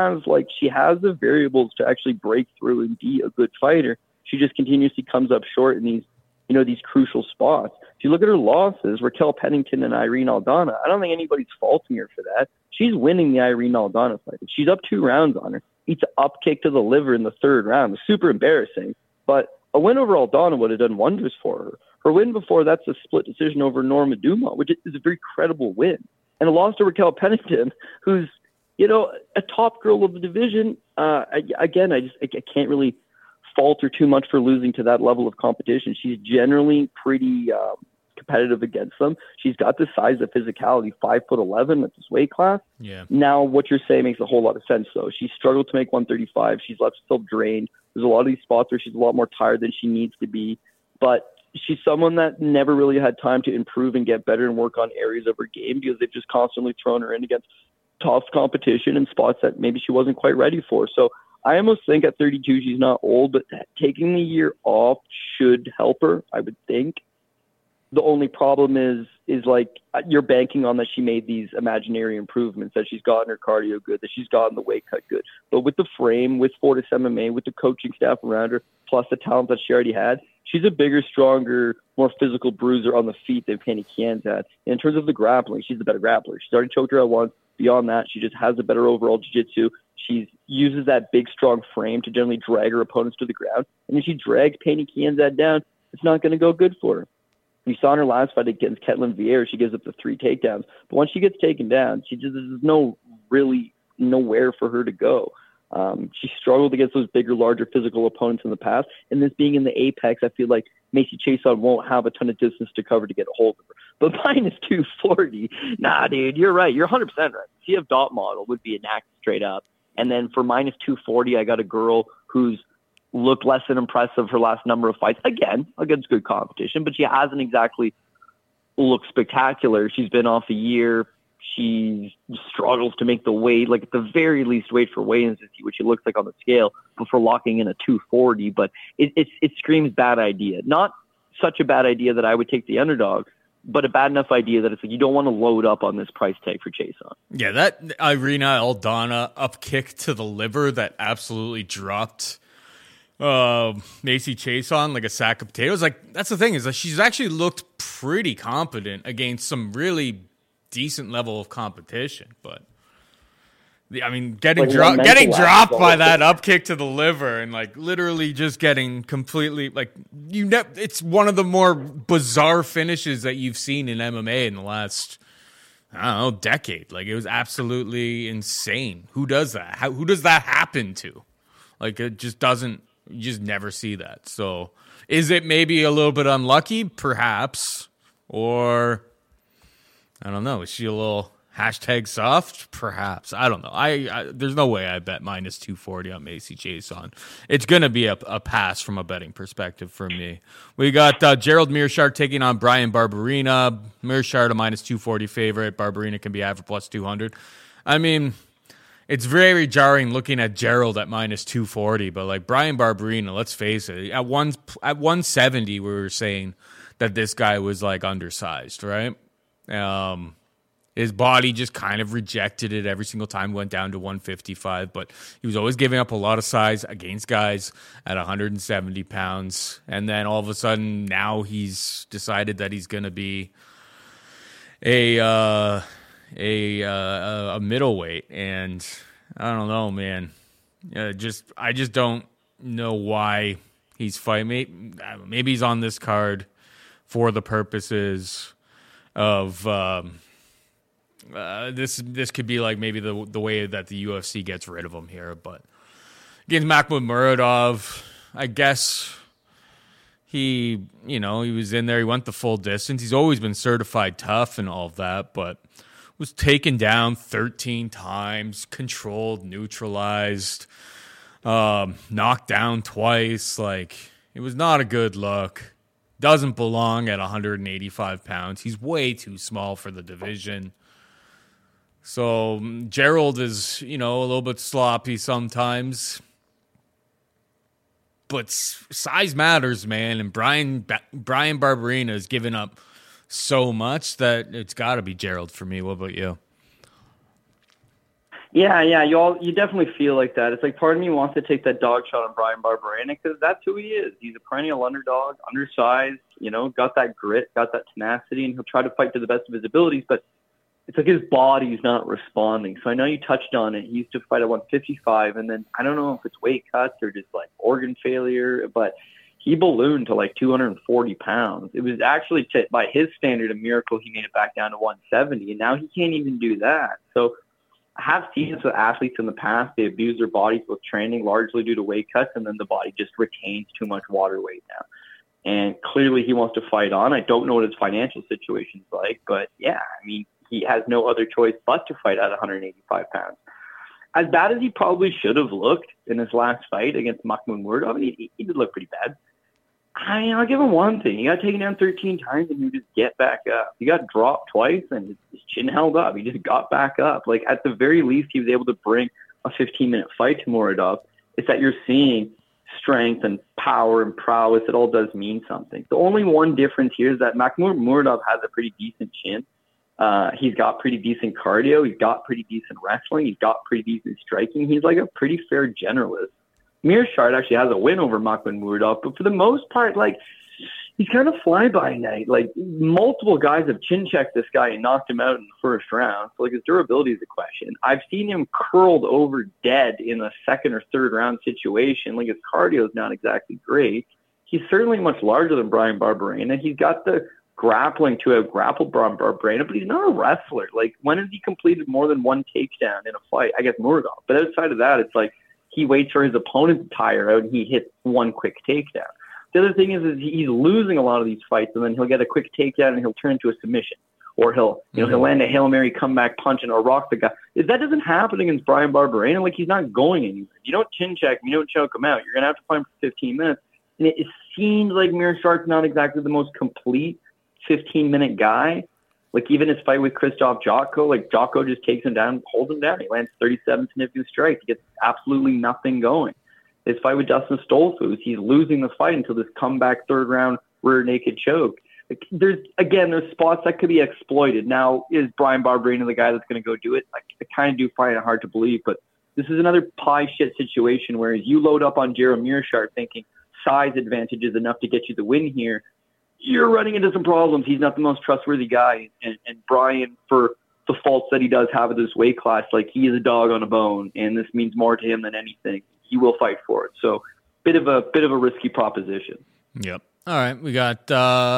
Speaker 2: has the variables to actually break through and be a good fighter. She just continuously comes up short in these crucial spots. If you look at her losses, Raquel Pennington and Irene Aldana, I don't think anybody's faulting her for that. She's winning the Irene Aldana fight. She's up 2 rounds on her. Eats an up kick to the liver in the 3rd round. It's super embarrassing. But a win over Aldana would have done wonders for her. Her win before that's a split decision over Norma Dumont, which is a very credible win. And a loss to Raquel Pennington, who's, you know, a top girl of the division. I can't really fault her too much for losing to that level of competition. She's generally pretty competitive against them. She's got the size of physicality, 5'11" at this weight class.
Speaker 1: Yeah.
Speaker 2: Now, what you're saying makes a whole lot of sense, though. She struggled to make 135. She's left herself drained. There's a lot of these spots where she's a lot more tired than she needs to be. But she's someone that never really had time to improve and get better and work on areas of her game because they've just constantly thrown her in against tough competition and spots that maybe she wasn't quite ready for. So I almost think at 32 she's not old, but taking the year off should help her, I would think. The only problem is like you're banking on that she made these imaginary improvements, that she's gotten her cardio good, that she's gotten the weight cut good. But with the frame, with Fortis MMA, with the coaching staff around her, plus the talent that she already had, she's a bigger, stronger, more physical bruiser on the feet than Pannie Kianzad. In terms of the grappling, she's the better grappler. She's already choked her out once. Beyond that, she just has a better overall jiu-jitsu. She uses that big, strong frame to generally drag her opponents to the ground. And if she drags Pannie Kianzad down, it's not going to go good for her. We saw in her last fight against Ketlin Vieira, she gives up the 3 takedowns. But once she gets taken down, there's nowhere for her to go. She struggled against those bigger, larger physical opponents in the past. And this being in the apex, I feel like Macy Chiasson won't have a ton of distance to cover to get a hold of her. But minus 240, nah, dude, you're right. You're 100% right. CF Dot model would be an act straight up. And then for minus 240, I got a girl who's looked less than impressive her last number of fights. Again, against good competition, but she hasn't exactly looked spectacular. She's been off a year. She struggles to make the weight, like at the very least wait for weigh-ins to see what she looks like on the scale before locking in a 240. But it screams bad idea. Not such a bad idea that I would take the underdog, but a bad enough idea that it's like you don't want to load up on this price tag for Chiasson.
Speaker 1: Yeah, that Irina Aldana up kick to the liver that absolutely dropped Macy Chiasson like a sack of potatoes. Like, that's the thing, is that she's actually looked pretty competent against some really decent level of competition. But I mean, getting dropped by that up kick to the liver and like literally just getting completely like it's one of the more bizarre finishes that you've seen in MMA in the last, I don't know, decade. Like, it was absolutely insane. Who does that? Who does that happen to? Like, it just doesn't. You just never see that. So, is it maybe a little bit unlucky? Perhaps. Or, I don't know. Is she a little hashtag soft? Perhaps. I don't know. I there's no way I bet minus 240 on Macy Chiasson. It's going to be a pass from a betting perspective for me. We got Gerald Meerschaert taking on Brian Barberina. Meerschaert a minus 240 favorite. Barberina can be average plus 200. I mean, it's very jarring looking at Gerald at minus 240, but like Brian Barberina, let's face it, at 170, we were saying that this guy was like undersized, right? His body just kind of rejected it every single time, went down to 155, but he was always giving up a lot of size against guys at 170 pounds. And then all of a sudden, now he's decided that he's going to be a middleweight, and I don't know, man. I just don't know why he's fighting. Maybe he's on this card for the purposes of this could be like maybe the way that the UFC gets rid of him here. But against Makhmud Muradov, I guess he was in there. He went the full distance. He's always been certified tough and all of that, but was taken down 13 times, controlled, neutralized, knocked down twice. Like, it was not a good look. Doesn't belong at 185 pounds. He's way too small for the division. So Gerald is, a little bit sloppy sometimes. But size matters, man. And Brian Barberina has given up so much that it's got to be Gerald for me. What about you?
Speaker 2: Yeah. You definitely feel like that. It's like part of me wants to take that dog shot on Brian Barberena because that's who he is. He's a perennial underdog, undersized, got that grit, got that tenacity, and he'll try to fight to the best of his abilities, but it's like his body's not responding. So I know you touched on it. He used to fight at 155, and then I don't know if it's weight cuts or just like organ failure, but he ballooned to like 240 pounds. It was actually, by his standard, a miracle he made it back down to 170, and now he can't even do that. So I have seen this with athletes in the past. They abuse their bodies with training largely due to weight cuts, and then the body just retains too much water weight now. And clearly he wants to fight on. I don't know what his financial situation's like, but yeah, I mean, he has no other choice but to fight at 185 pounds. As bad as he probably should have looked in his last fight against Makhmud Muradov, he did look pretty bad. I'll give him one thing. He got taken down 13 times and he just get back up. He got dropped twice and his chin held up. He just got back up. Like, at the very least, he was able to bring a 15-minute fight to Muradov. It's that you're seeing strength and power and prowess. It all does mean something. The only one difference here is that Makhmud Muradov has a pretty decent chin. He's got pretty decent cardio. He's got pretty decent wrestling. He's got pretty decent striking. He's like a pretty fair generalist. Mearshart actually has a win over Makhmud Muradov, but for the most part, like, he's kind of fly-by-night. Like, multiple guys have chin-checked this guy and knocked him out in the first round. So, like, his durability is a question. I've seen him curled over dead in a second or third round situation. Like, his cardio is not exactly great. He's certainly much larger than Brian Barberena. He's got the grappling to have grappled Brian Barberena, but he's not a wrestler. Like, when has he completed more than one takedown in a fight? I guess Muradov. But outside of that, it's like he waits for his opponent to tire out and he hits one quick takedown. The other thing is he's losing a lot of these fights, and then he'll get a quick takedown and he'll turn into a submission, or he'll land a Hail Mary comeback punch and or rock the guy. If that doesn't happen against Brian Barberena, like, he's not going anywhere. You don't chin check him, you don't choke him out. You're gonna have to fight him for 15 minutes. And it seems like Mearshart's not exactly the most complete 15-minute guy. Like, even his fight with Krzysztof Jotko, like, Jotko just takes him down, holds him down. He lands 37 significant strikes. He gets absolutely nothing going. His fight with Dustin Stoltzfus, he's losing the fight until this comeback third-round rear naked choke. Like, there's spots that could be exploited. Now, is Brian Barberena the guy that's going to go do it? I kind of do find it hard to believe, but this is another pie shit situation where you load up on Jared Mearshart thinking size advantage is enough to get you the win here. You're running into some problems. He's not the most trustworthy guy. And Brian, for the faults that he does have at this weight class, like, he is a dog on a bone, and this means more to him than anything. He will fight for it. So bit of a risky proposition.
Speaker 1: Yep. All right. We got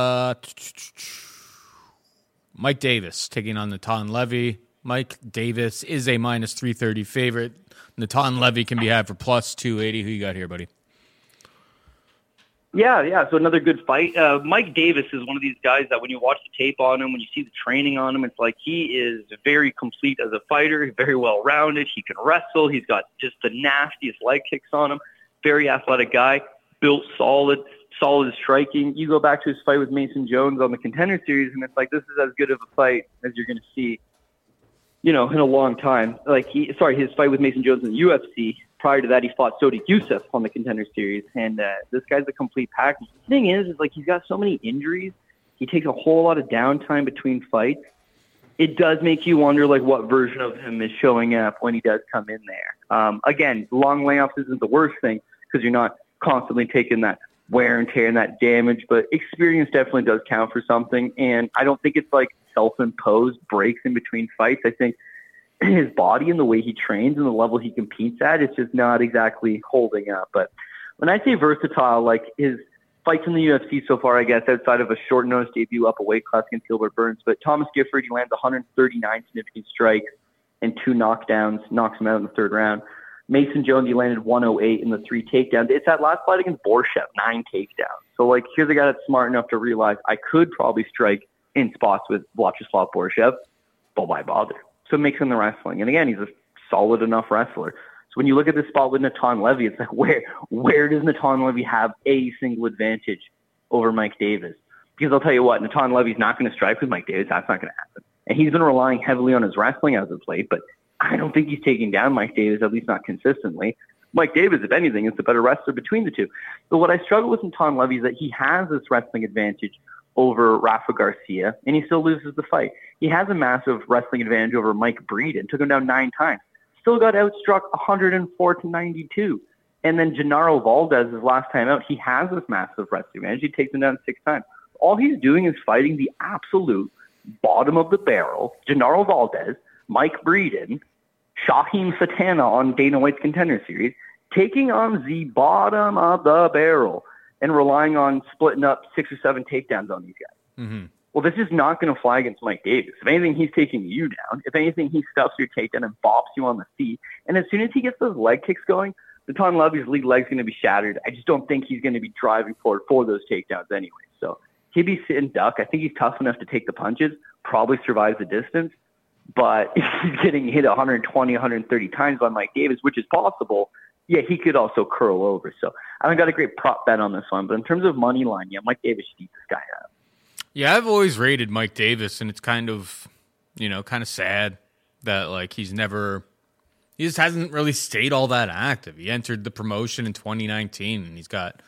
Speaker 1: Mike Davis taking on Natan Levy. Mike Davis is a minus 330 favorite. Natan Levy can be had for plus 280. Who you got here, buddy?
Speaker 2: Yeah. So another good fight. Mike Davis is one of these guys that when you watch the tape on him, when you see the training on him, it's like he is very complete as a fighter, very well-rounded. He can wrestle. He's got just the nastiest leg kicks on him. Very athletic guy, built solid striking. You go back to his fight with Mason Jones on the Contender Series, and it's like, this is as good of a fight as you're going to see. in a long time. His fight with Mason Jones in the UFC. Prior to that, he fought Sodiq Yusuff on the Contender Series, and this guy's a complete package. The thing is he's got so many injuries. He takes a whole lot of downtime between fights. It does make you wonder, what version of him is showing up when he does come in there. Again, long layoffs isn't the worst thing because you're not constantly taking that wear and tear and that damage, but experience definitely does count for something, and I don't think it's self-imposed breaks in between fights. I think his body and the way he trains and the level he competes at, it's just not exactly holding up. But when I say versatile, his fights in the UFC so far, I guess, outside of a short notice debut up a weight class against Gilbert Burns, but Thomas Gifford, he lands 139 significant strikes and 2 knockdowns, knocks him out in the third round. Mason Jones, he landed 108 in the 3 takedowns. It's that last fight against Borshev, 9 takedowns. So, here's a guy that's smart enough to realize I could probably strike in spots with Vyacheslav Borshev, but why bother? So it makes him the wrestling. And again, he's a solid enough wrestler. So when you look at this spot with Natan Levy, it's where does Natan Levy have a single advantage over Mike Davis? Because I'll tell you what, Natan Levy's not going to strike with Mike Davis. That's not going to happen. And he's been relying heavily on his wrestling as of late, but I don't think he's taking down Mike Davis, at least not consistently. Mike Davis, if anything, is the better wrestler between the two. But what I struggle with Natan Levy is that he has this wrestling advantage over Rafa Garcia, and he still loses the fight. He has a massive wrestling advantage over Mike Breeden, took him down 9 times, still got outstruck 104-92. And then Genaro Valdez, his last time out, he has this massive wrestling advantage. He takes him down 6 times. All he's doing is fighting the absolute bottom of the barrel, Genaro Valdez, Mike Breeden, Shaheem Satana on Dana White's Contender Series, taking on the bottom of the barrel and relying on splitting up 6 or 7 takedowns on these guys.
Speaker 1: Mm-hmm.
Speaker 2: Well, this is not going to fly against Mike Davis. If anything, he's taking you down. If anything, he stuffs your takedown and bops you on the feet. And as soon as he gets those leg kicks going, Natan Levy's lead leg's going to be shattered. I just don't think he's going to be driving forward for those takedowns anyway. So he'd be sit and duck. I think he's tough enough to take the punches, probably survives the distance. But if he's getting hit 120, 130 times by Mike Davis, which is possible, yeah, he could also curl over. So I haven't got a great prop bet on this one. But in terms of money line, yeah, Mike Davis should eat this guy up.
Speaker 1: Yeah, I've always rated Mike Davis, and it's kind of sad that he just hasn't really stayed all that active. He entered the promotion in 2019, and he's got,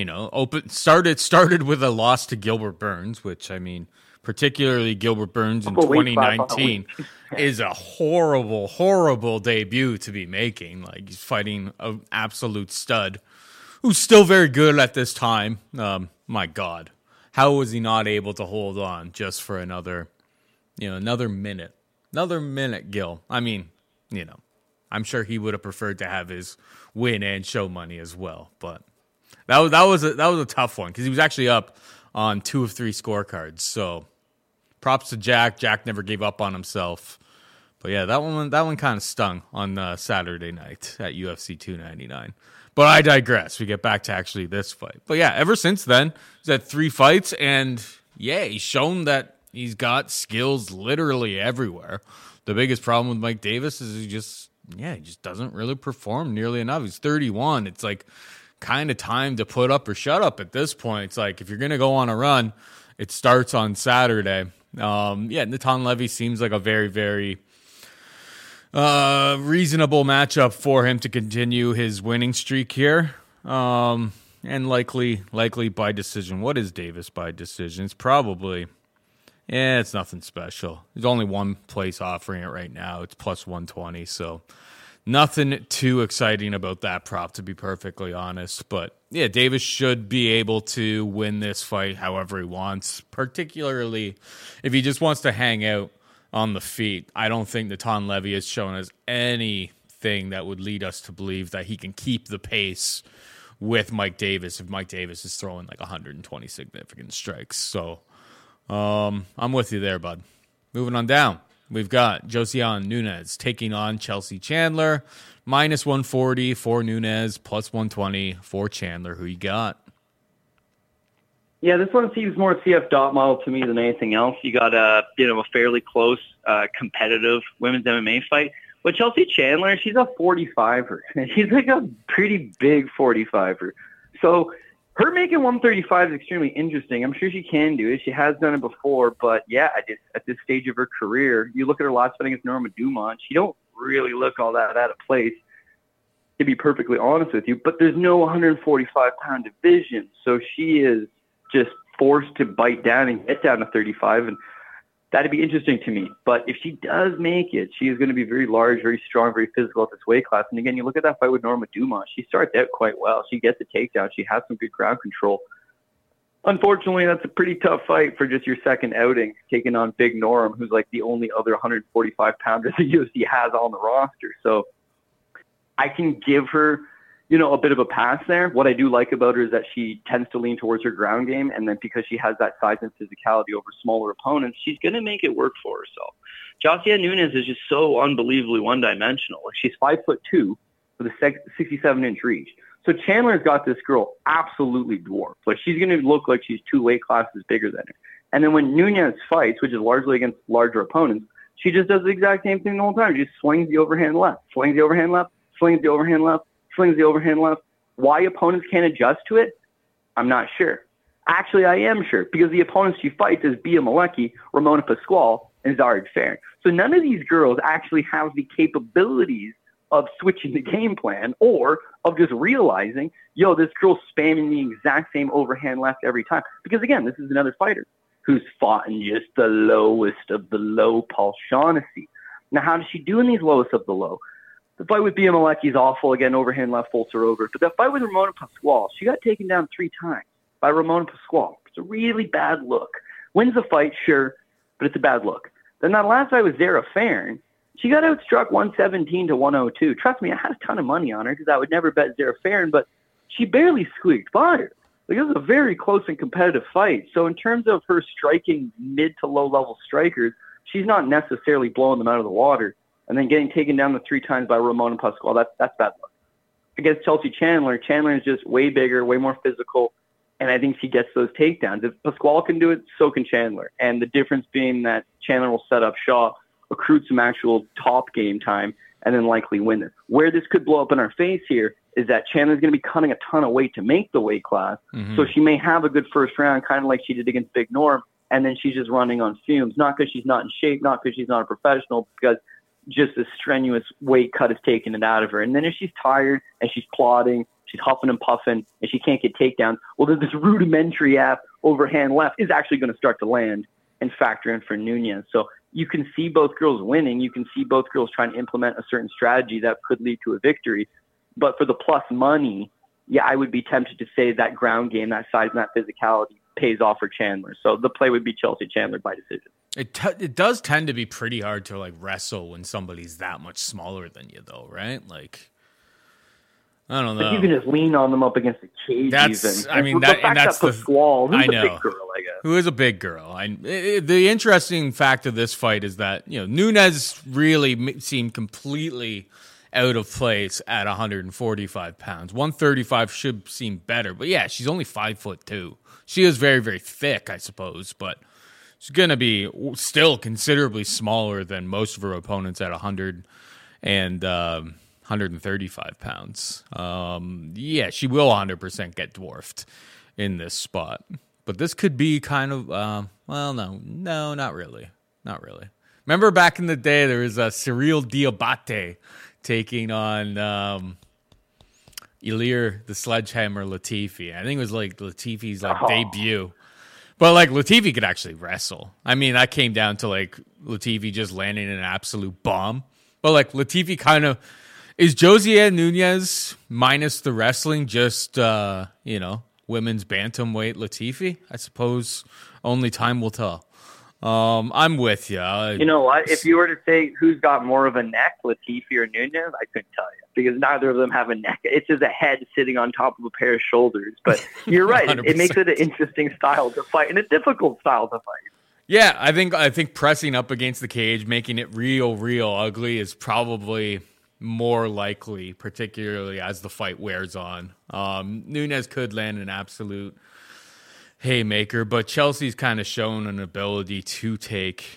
Speaker 1: started with a loss to Gilbert Burns, which, particularly Gilbert Burns in 2019 is a horrible, horrible debut to be making. He's fighting an absolute stud who's still very good at this time. My God, how was he not able to hold on just for another minute? Another minute, Gil. I'm sure he would have preferred to have his win and show money as well. But that was a tough one because he was actually up on 2 of 3 scorecards. So props to Jack. Jack never gave up on himself. But yeah, that one kind of stung on Saturday night at UFC 299. But I digress. We get back to actually this fight. But yeah, ever since then, he's had 3 fights, and yeah, he's shown that he's got skills literally everywhere. The biggest problem with Mike Davis is he just doesn't really perform nearly enough. He's 31. It's kind of time to put up or shut up at this point. It's if you're going to go on a run, it starts on Saturday. Natan Levy seems like a very, very reasonable matchup for him to continue his winning streak here. And likely by decision. What is Davis by decision? It's probably, it's nothing special. There's only one place offering it right now. It's plus 120, so nothing too exciting about that prop, to be perfectly honest. But yeah, Davis should be able to win this fight however he wants, particularly if he just wants to hang out on the feet. I don't think Natan Levy has shown us anything that would lead us to believe that he can keep the pace with Mike Davis if Mike Davis is throwing 120 significant strikes. So I'm with you there, bud. Moving on down. We've got Josiane Nunes taking on Chelsea Chandler. Minus 140 for Nunes, plus 120 for Chandler. Who you got?
Speaker 2: Yeah, this one seems more CF dot model to me than anything else. You got a fairly close, competitive women's MMA fight. But Chelsea Chandler, she's a 45er. She's a pretty big 45er. So Her making 135 is extremely interesting. I'm sure she can do it. She has done it before, but yeah, at this stage of her career, you look at her last fight against Norma Dumont, she don't really look all that out of place, to be perfectly honest with you. But there's no 145-pound division, so she is just forced to bite down and get down to 35, and that'd be interesting to me. But if she does make it, she is going to be very large, very strong, very physical at this weight class. And again, you look at that fight with Norma Dumont. She starts out quite well. She gets a takedown. She has some good ground control. Unfortunately, that's a pretty tough fight for just your second outing, taking on Big Norm, who's like the only other 145-pounder the UFC has on the roster. So I can give her, a bit of a pass there. What I do like about her is that she tends to lean towards her ground game, and then because she has that size and physicality over smaller opponents, she's going to make it work for herself. Jocelyn Nunes is just so unbelievably one-dimensional. Like, she's 5'2" with a 67-inch reach. So Chandler's got this girl absolutely dwarfed. Like, she's going to look like she's 2 weight classes bigger than her. And then when Nunes fights, which is largely against larger opponents, she just does the exact same thing the whole time. She just swings the overhand left, swings the overhand left, swings the overhand left, swings the overhand left. Why opponents can't adjust to it, I'm not sure. Actually, I am sure, because the opponents she fights is Bia Malecki, Ramona Pasquale, and Zarid Fairn. So none of these girls actually have the capabilities of switching the game plan or of just realizing, this girl's spamming the exact same overhand left every time. Because again, this is another fighter who's fought in just the lowest of the low Paul Shaughnessy. Now, how does she do in these lowest of the low? The fight with Bia Malecki is awful. Again, overhand left faults her over. But that fight with Ramona Pasquale, she got taken down 3 times by Ramona Pasquale. It's a really bad look. Wins the fight, sure, but it's a bad look. Then that last fight with Zara Fairn, she got outstruck 117 to 102. Trust me, I had a ton of money on her because I would never bet Zara Fairn, but she barely squeaked by her. Like, it was a very close and competitive fight. So in terms of her striking mid to low-level strikers, she's not necessarily blowing them out of the water. And then getting taken down the 3 times by Ramona Pasquale, that's bad luck. Against Chelsea Chandler is just way bigger, way more physical, and I think she gets those takedowns. If Pasquale can do it, so can Chandler. And the difference being that Chandler will set up Shaw, accrue some actual top game time, and then likely win this. Where this could blow up in our face here is that Chandler's going to be cutting a ton of weight to make the weight class, so she may have a good first round, kind of like she did against Big Norm, and then she's just running on fumes, not because she's not in shape, not because she's not a professional, because just a strenuous weight cut is taking it out of her. And then if she's tired and she's plodding, she's huffing and puffing, and she can't get takedowns, well, then this rudimentary overhand left is actually going to start to land and factor in for Nunes. So you can see both girls winning. You can see both girls trying to implement a certain strategy that could lead to a victory. But for the plus money, I would be tempted to say that ground game, that size, and that physicality pays off for Chandler. So the play would be Chelsea Chandler by decision.
Speaker 1: It does tend to be pretty hard to like wrestle when somebody's that much smaller than you, though, right? Like, I don't know.
Speaker 2: But you can just lean on them up against the cage.
Speaker 1: That's the
Speaker 2: Pasquale, who's
Speaker 1: I
Speaker 2: a
Speaker 1: know.
Speaker 2: big girl, I guess.
Speaker 1: Who is a big girl? The interesting fact of this fight is that Nunes really seemed completely out of place at 145 pounds. 135 should seem better, but yeah, she's only 5'2". She is very, very thick, I suppose, but she's going to be still considerably smaller than most of her opponents at 100 and 135 pounds. She will 100% get dwarfed in this spot. But this could be kind of, no, not really. Not really. Remember back in the day, there was Cyril Diabate taking on Ilir the Sledgehammer Latifi. I think it was like Latifi's debut. But like Latifi could actually wrestle. I mean, that came down to like Latifi just landing an absolute bomb. But like Latifi kind of is Josiane Nunes minus the wrestling, just women's bantamweight Latifi. I suppose only time will tell. I'm with you.
Speaker 2: You know what? If you were to say who's got more of a neck, Latifi or Nunes, I couldn't tell you because neither of them have a neck. It's just a head sitting on top of a pair of shoulders. But you're right. It makes it an interesting style to fight and a difficult style to fight.
Speaker 1: Yeah, I think pressing up against the cage, making it real ugly is probably more likely, particularly as the fight wears on. Nunes could land an absolute haymaker, but Chelsea's kind of shown an ability to take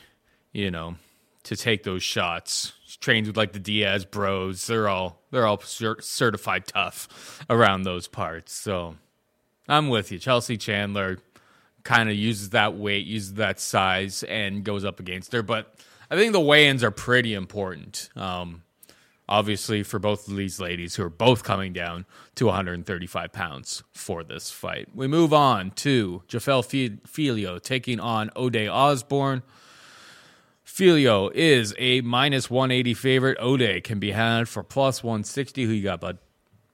Speaker 1: those shots. She trains with like the Diaz bros. They're all certified tough around those parts. So I'm with you. Chelsea Chandler kind of uses that weight, uses that size, and goes up against her. But I think the weigh-ins are pretty important. Obviously, for both of these ladies who are both coming down to 135 pounds for this fight. We move on to Jafel Filio taking on Ode Osborne. Filio is a minus 180 favorite. Ode can be had for plus 160. Who you got, bud?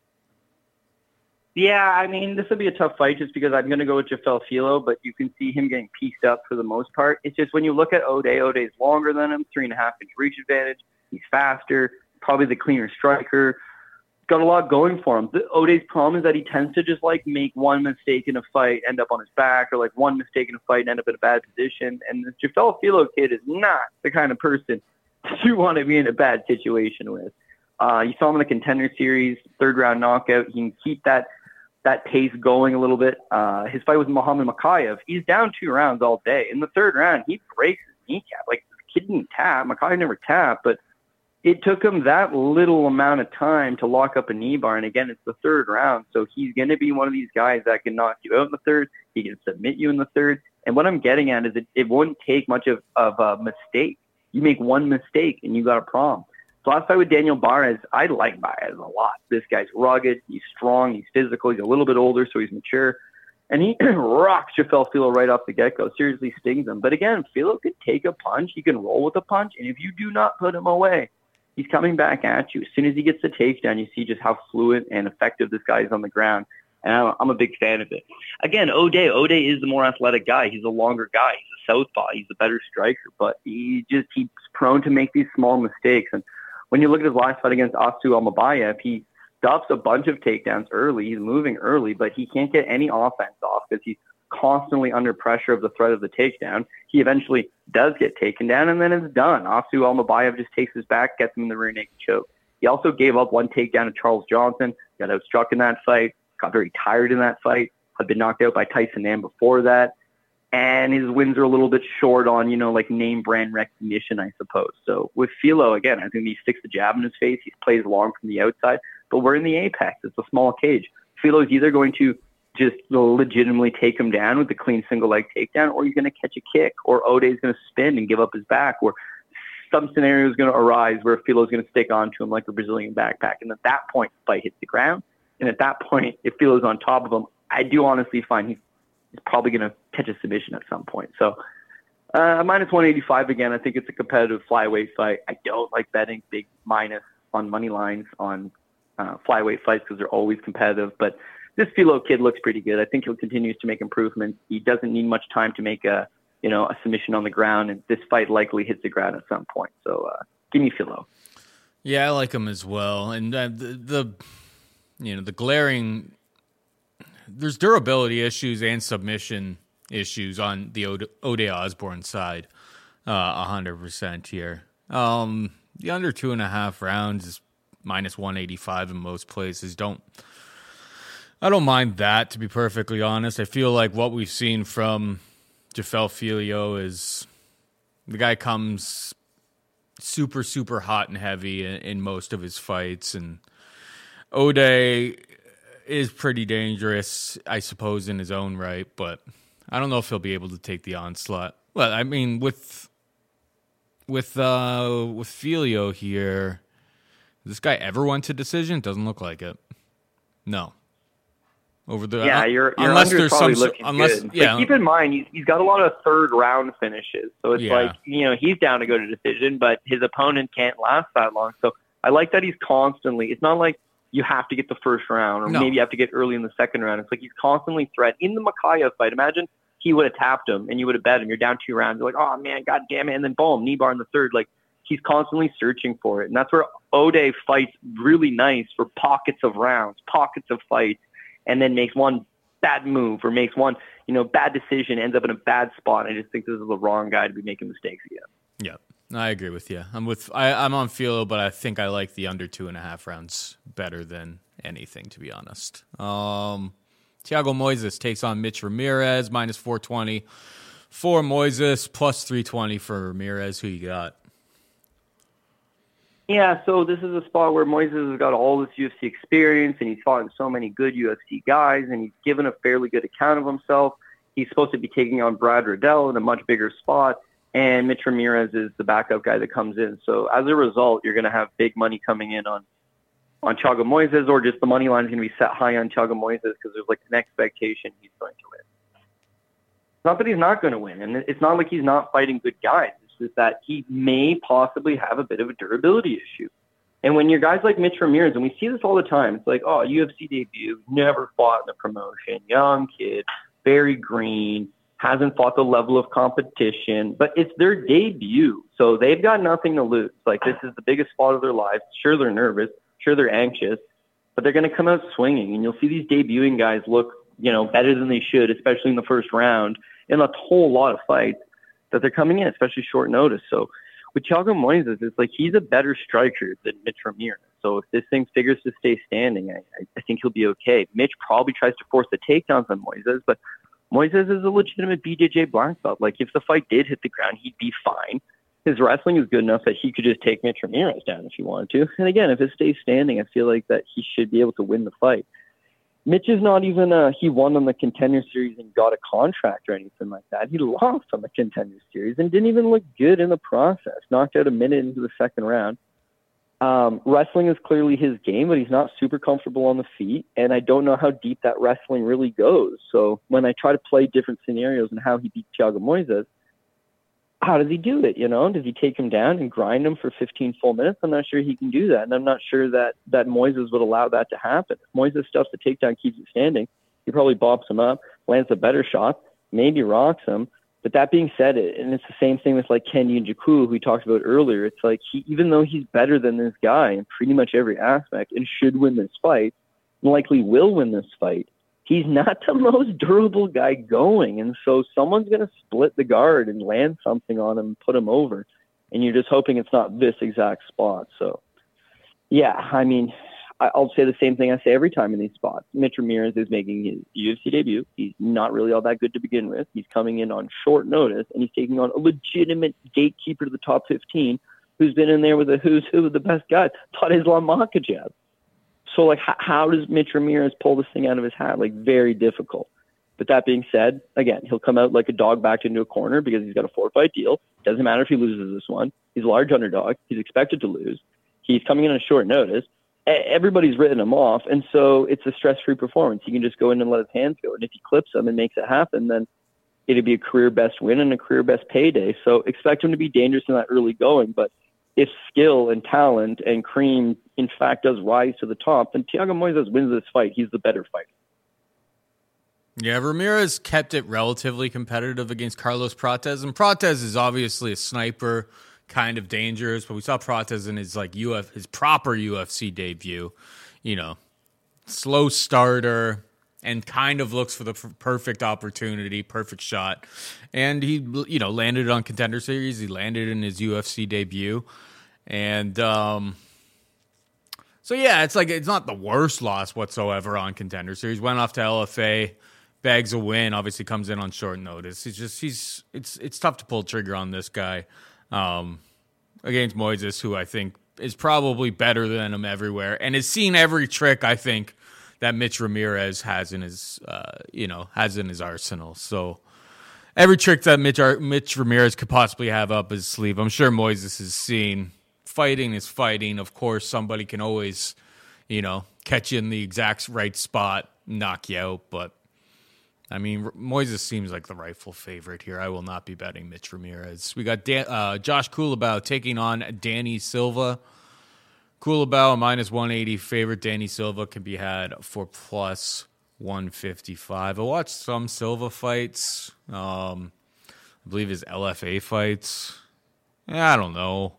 Speaker 2: Yeah, I mean, this would be a tough fight just because I'm going to go with Jafel Filio, but you can see him getting pieced up for the most part. It's just when you look at Ode's longer than him, 3.5-inch reach advantage. He's faster, probably the cleaner striker. Got a lot going for him. Ode's problem is that he tends to just like make one mistake in a fight, end up on his back, or like one mistake in a fight and end up in a bad position. And this Jafel Filio kid is not the kind of person you want to be in a bad situation with. You saw him in the Contender Series, third round knockout. He can keep that pace going a little bit. His fight with Muhammad Makayev, he's down 2 rounds all day. In the third round, he breaks his kneecap. Like, the kid didn't tap. Makayev never tapped, but it took him that little amount of time to lock up a knee bar. And again, it's the third round. So he's going to be one of these guys that can knock you out in the third. He can submit you in the third. And what I'm getting at is it wouldn't take much of a mistake. You make one mistake and you got a problem. So last fight with Daniel Barres, I like Barres a lot. This guy's rugged, he's strong, he's physical, he's a little bit older, so he's mature. And he rocks Jafel Filio right off the get-go, seriously stings him. But again, Filio could take a punch, he can roll with a punch, and if you do not put him away, he's coming back at you. As soon as he gets the takedown, you see just how fluid and effective this guy is on the ground. And I'm a big fan of it. Again, Ode is the more athletic guy. He's a longer guy. He's a southpaw. He's a better striker. But he's prone to make these small mistakes. And when you look at his last fight against Asu Almabayev, he stuffs a bunch of takedowns early. He's moving early, but he can't get any offense off because he's constantly under pressure of the threat of the takedown. He eventually does get taken down, and then it's done. Asu Almabayev just takes his back, gets him in the rear naked choke. He also gave up one takedown to Charles Johnson, got outstruck in that fight, got very tired in that fight, had been knocked out by Tyson Nam before that. And his wins are a little bit short on, like name brand recognition, I suppose. So with Filio, again, I think he sticks the jab in his face. He plays long from the outside, but we're in the apex. It's a small cage. Filio is either going to just legitimately take him down with the clean single leg takedown, or he's going to catch a kick, or Ode is going to spin and give up his back, or some scenario is going to arise where Filio is going to stick onto him like a Brazilian backpack. And at that point, the fight hits the ground. And at that point, if Filio is on top of him, I do honestly find he's probably going to catch a submission at some point. So minus 185 again. I think it's a competitive flyweight fight. I don't like betting big minus on money lines on flyweight fights because they're always competitive. But this Filio kid looks pretty good. I think he'll continue to make improvements. He doesn't need much time to make a submission on the ground, and this fight likely hits the ground at some point. So give me Filio.
Speaker 1: Yeah, I like him as well. And the glaring. There's durability issues and submission issues on the Ode Osborne side, 100% here. The under 2.5 rounds is minus 185 in most places. I don't mind that, to be perfectly honest. I feel like what we've seen from Jafel Filio is the guy comes super, super hot and heavy in most of his fights, and Ode is pretty dangerous, I suppose, in his own right, but I don't know if he'll be able to take the onslaught. Well, I mean, with Filio here, this guy ever went to decision? Doesn't look like it. No.
Speaker 2: Your
Speaker 1: unless
Speaker 2: under
Speaker 1: there's
Speaker 2: probably
Speaker 1: some
Speaker 2: looking
Speaker 1: unless
Speaker 2: good.
Speaker 1: yeah.
Speaker 2: But keep in mind he's got a lot of third round finishes, so it's like he's down to go to decision, but his opponent can't last that long. So I like that he's constantly. It's not like you have to get the first round, or maybe you have to get early in the second round. It's like he's constantly threatening. In the Makayev fight, imagine he would have tapped him and you would have bet him. You're down 2 rounds. You're like, oh man, god damn it, and then boom, knee bar in the third. Like he's constantly searching for it, and that's where Ode fights really nice for pockets of rounds, pockets of fights, and then makes one bad move or makes one bad decision, ends up in a bad spot. I just think this is the wrong guy to be making mistakes again.
Speaker 1: Yeah. I agree with you. I'm on Filio, but I think I like the under 2.5 rounds better than anything, to be honest. Thiago Moises takes on Mitch Ramirez, minus 420 for Moises, plus 320 for Ramirez. Who you got?
Speaker 2: Yeah, so this is a spot where Moises has got all this UFC experience, and he's fought in so many good UFC guys, and he's given a fairly good account of himself. He's supposed to be taking on Brad Riddell in a much bigger spot, and Mitch Ramirez is the backup guy that comes in. So as a result, you're going to have big money coming in on Thiago Moises, or just the money line is going to be set high on Thiago Moises because there's like an expectation he's going to win. It's not that he's not going to win, and it's not like he's not fighting good guys. It's just that he may possibly have a bit of a durability issue. And when you're guys like Mitch Ramirez, and we see this all the time, it's like, oh, UFC debut, never fought in the promotion, young kid, very green, hasn't fought the level of competition, but it's their debut, so they've got nothing to lose. Like, this is the biggest spot of their lives. Sure, they're nervous. Sure, they're anxious, but they're going to come out swinging, and you'll see these debuting guys look, better than they should, especially in the first round, in a whole lot of fights that they're coming in, especially short notice. So with Thiago Moises, it's like he's a better striker than Mitch Ramirez. So if this thing figures to stay standing, I think he'll be okay. Mitch probably tries to force the takedowns on Moises, but Moises is a legitimate BJJ black belt. Like, if the fight did hit the ground, he'd be fine. His wrestling is good enough that he could just take Mitch Ramirez down if he wanted to. And again, if it stays standing, I feel like that he should be able to win the fight. Mitch is not even he won on the Contender Series and got a contract or anything like that. He lost on the Contender Series and didn't even look good in the process. Knocked out a minute into the second round. Wrestling is clearly his game, but he's not super comfortable on the feet, and I don't know how deep that wrestling really goes. So when I try to play different scenarios and how he beat Thiago Moises, how does he do it? Does he take him down and grind him for 15 full minutes? I'm not sure he can do that, and I'm not sure that Moises would allow that to happen. If Moises stuffs the takedown, keeps it standing, he probably bops him up, lands a better shot, maybe rocks him. But that being said, and it's the same thing with like Kenny Njoku, who we talked about earlier. It's like even though he's better than this guy in pretty much every aspect and should win this fight, and likely will win this fight, he's not the most durable guy going. And so someone's going to split the guard and land something on him and put him over. And you're just hoping it's not this exact spot. So, yeah, I mean, I'll say the same thing I say every time in these spots. Mitch Ramirez is making his UFC debut. He's not really all that good to begin with. He's coming in on short notice, and he's taking on a legitimate gatekeeper to the top 15 who's been in there with a who's who of the best guys, Islam Makhachev. So, like, how does Mitch Ramirez pull this thing out of his hat? Like, very difficult. But that being said, again, he'll come out like a dog backed into a corner because he's got a 4-fight deal. Doesn't matter if he loses this one. He's a large underdog. He's expected to lose. He's coming in on short notice. Everybody's written him off, and so it's a stress-free performance. He can just go in and let his hands go, and if he clips him and makes it happen, then it'd be a career-best win and a career-best payday. So expect him to be dangerous in that early going, but if skill and talent and cream, in fact, does rise to the top, then Thiago Moises wins this fight. He's the better fighter.
Speaker 1: Yeah, Ramirez kept it relatively competitive against Carlos Prates, and Prates is obviously a sniper, kind of dangerous, but we saw Prates in his his proper UFC debut, slow starter, and kind of looks for the perfect opportunity, perfect shot, and he landed on Contender Series. He landed in his UFC debut, and so yeah, it's not the worst loss whatsoever on Contender Series. Went off to LFA, bags a win. Obviously comes in on short notice. It's tough to pull trigger on this guy. Against Moises, who I think is probably better than him everywhere and has seen every trick I think that Mitch Ramirez has in his arsenal. So every trick that Mitch Ramirez could possibly have up his sleeve, I'm sure Moises has seen. Fighting is fighting. Of course, somebody can always, catch you in the exact right spot, knock you out, but I mean, Moises seems like the rightful favorite here. I will not be betting Mitch Ramirez. We got Josh Culibao taking on Danny Silva. Culibao, minus 180 favorite. Danny Silva can be had for plus 155. I watched some Silva fights. I believe his LFA fights. I don't know.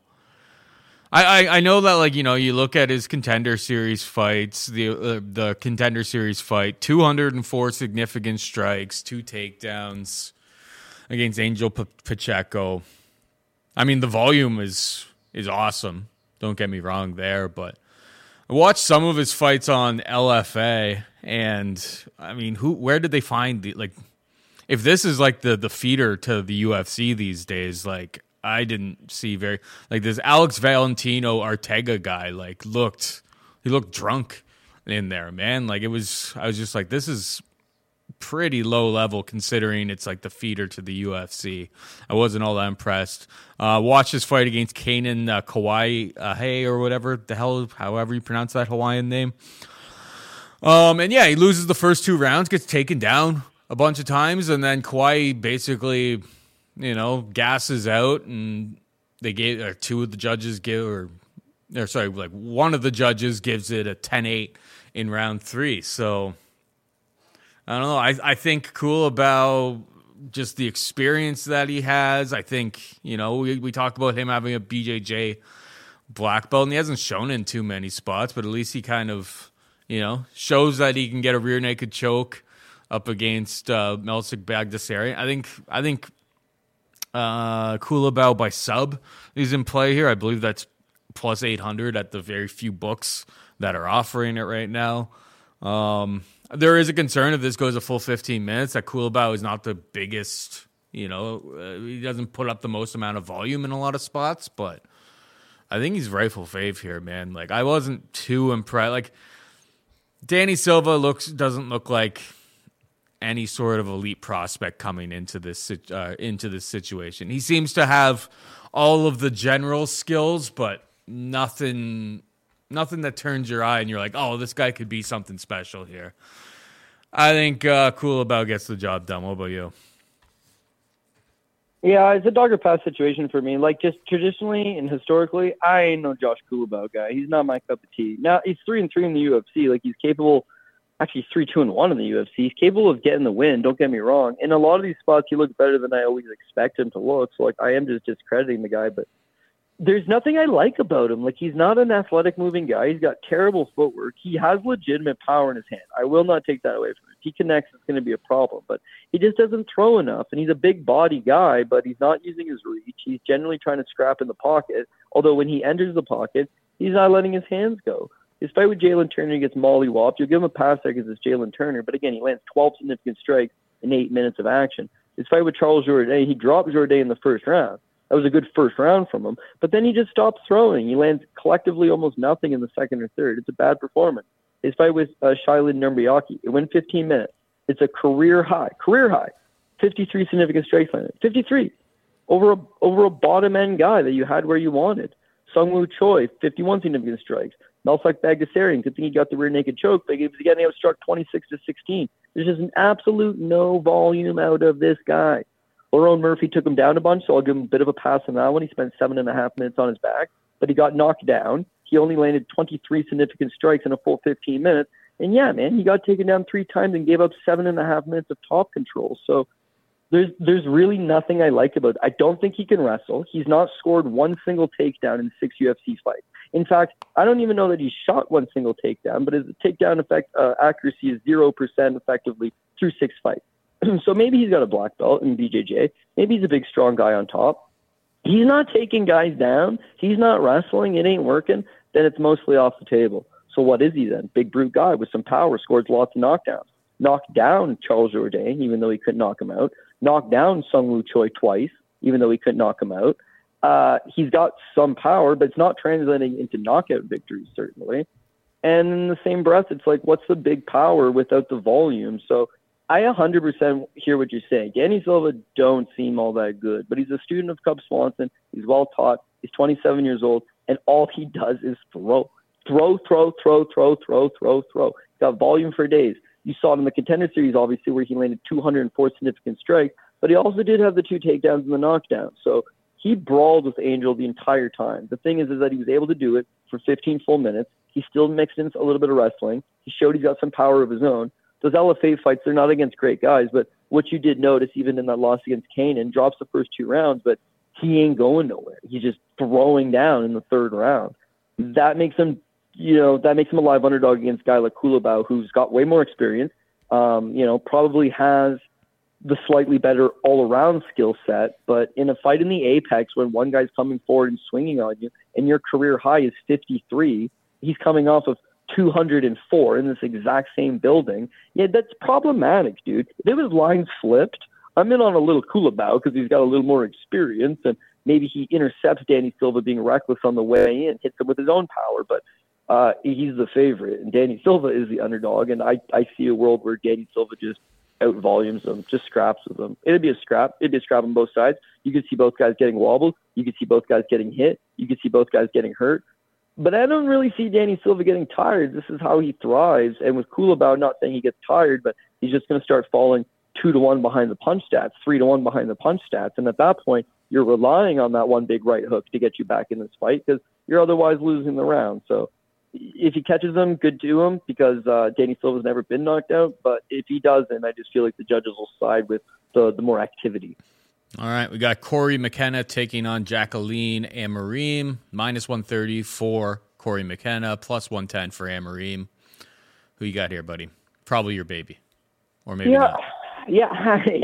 Speaker 1: I know that, you look at his Contender Series fights, the Contender Series fight, 204 significant strikes, 2 takedowns against Angel Pacheco. I mean, the volume is awesome. Don't get me wrong there, but I watched some of his fights on LFA, and I mean, where did they find if this is like the feeder to the UFC these days, I didn't see very like this Alex Valentino Ortega guy he looked drunk in there, man. Like I was just like, this is pretty low level considering it's like the feeder to the UFC. I wasn't all that impressed. Watched his fight against Kanan Kawai or whatever the hell, however you pronounce that Hawaiian name. And yeah, he loses the first 2 rounds, gets taken down a bunch of times, and then Kawhi basically, gasses out, and they gave one of the judges gives it a 10-8 in round 3. So I don't know. I think cool about just the experience that he has. I think, we talked about him having a BJJ black belt, and he hasn't shown in too many spots, but at least he kind of, shows that he can get a rear naked choke up against Melsik Bagdasarian. I think Culibao by sub is in play here. I believe that's plus 800 at the very few books that are offering it right now. There is a concern if this goes a full 15 minutes that Culibao is not the biggest, he doesn't put up the most amount of volume in a lot of spots, but I think he's rightful fave here, man. Like, I wasn't too impressed. Like, Danny Silva doesn't look like any sort of elite prospect coming into this situation. He seems to have all of the general skills, but nothing that turns your eye and you're like, oh, this guy could be something special here. I think Culibao gets the job done. What about you?
Speaker 2: Yeah, it's a dog or pass situation for me. Like, just traditionally and historically, I ain't no Josh Culibao guy. He's not my cup of tea. Now, he's 3-3 in the UFC. Like, he's capable. Actually, he's 3-2-1 in the UFC. He's capable of getting the win. Don't get me wrong. In a lot of these spots, he looks better than I always expect him to look. So, like, I am just discrediting the guy, but there's nothing I like about him. Like, he's not an athletic moving guy. He's got terrible footwork. He has legitimate power in his hand. I will not take that away from him. If he connects, it's going to be a problem. But he just doesn't throw enough. And he's a big body guy, but he's not using his reach. He's generally trying to scrap in the pocket. Although when he enters the pocket, he's not letting his hands go. His fight with Jalen Turner gets mollywopped. You'll give him a pass there because it's Jalen Turner. But again, he lands 12 significant strikes in 8 minutes of action. His fight with Charles Jourdain, he dropped Jourdain in the first round. That was a good first round from him. But then he just stopped throwing. He lands collectively almost nothing in the second or third. It's a bad performance. His fight with Shailin Nurmiyaki, it went 15 minutes. It's a career high, 53 significant strikes landed. 53 over a bottom-end guy that you had where you wanted. Sungwoo Choi, 51 significant strikes. Melsik Bagdasarian, good thing he got the rear naked choke, but he was getting outstruck 26-16. There's just an absolute no volume out of this guy. Lerone Murphy took him down a bunch, so I'll give him a bit of a pass on that one. He spent 7.5 minutes on his back, but he got knocked down. He only landed 23 significant strikes in a full 15 minutes. And yeah, man, he got taken down 3 times and gave up 7.5 minutes of top control. So there's really nothing I like about it. I don't think he can wrestle. He's not scored one single takedown in 6 UFC fights. In fact, I don't even know that he's shot one single takedown, but his takedown accuracy is 0% effectively through 6 fights. So maybe he's got a black belt in BJJ. Maybe he's a big, strong guy on top. He's not taking guys down. He's not wrestling. It ain't working. Then it's mostly off the table. So what is he then? Big brute guy with some power, scores lots of knockdowns. Knocked down Charles Jourdain, even though he couldn't knock him out. Knocked down Sungwoo Choi twice, even though he couldn't knock him out. He's got some power, but it's not translating into knockout victories, certainly. And in the same breath, it's like, what's the big power without the volume? So I 100% hear what you're saying. Danny Silva don't seem all that good, but he's a student of Cub Swanson. He's well taught. He's 27 years old, and all he does is throw. Throw. He's got volume for days. You saw it in the Contender Series, obviously, where he landed 204 significant strikes, but he also did have the 2 takedowns and the knockdown. So he brawled with Angel the entire time. The thing is that he was able to do it for 15 full minutes. He still mixed in a little bit of wrestling. He showed he's got some power of his own. Those LFA fights, they're not against great guys, but what you did notice, even in that loss against Kanan, drops the first 2 rounds, but he ain't going nowhere. He's just throwing down in the 3rd round. That makes him, a live underdog against a guy like Culibao, who's got way more experience, probably has the slightly better all-around skill set, but in a fight in the apex when one guy's coming forward and swinging on you, and your career high is 53, he's coming off of 204 in this exact same building. Yeah, that's problematic, dude. If it was lines flipped, I'm in on a little Culibao because he's got a little more experience and maybe he intercepts Danny Silva being reckless on the way in, hits him with his own power, but he's the favorite, and Danny Silva is the underdog, and I see a world where Danny Silva just out-volumes them, just scraps with them. It'd be a scrap. It'd be a scrap on both sides. You could see both guys getting wobbled. You could see both guys getting hit. You could see both guys getting hurt. But I don't really see Danny Silva getting tired. This is how he thrives. And with Culibao, not saying he gets tired, but he's just going to start falling 2-1 behind the punch stats, 3-1 behind the punch stats. And at that point, you're relying on that one big right hook to get you back in this fight because you're otherwise losing the round. So if he catches him, good to him because Danny Silva's never been knocked out. But if he doesn't, I just feel like the judges will side with the more activity.
Speaker 1: All right, we got Corey McKenna taking on Jacqueline Amorim, -130 for Corey McKenna, +110 for Amorim. Who you got here, buddy? Probably your baby, or maybe not.
Speaker 2: Yeah.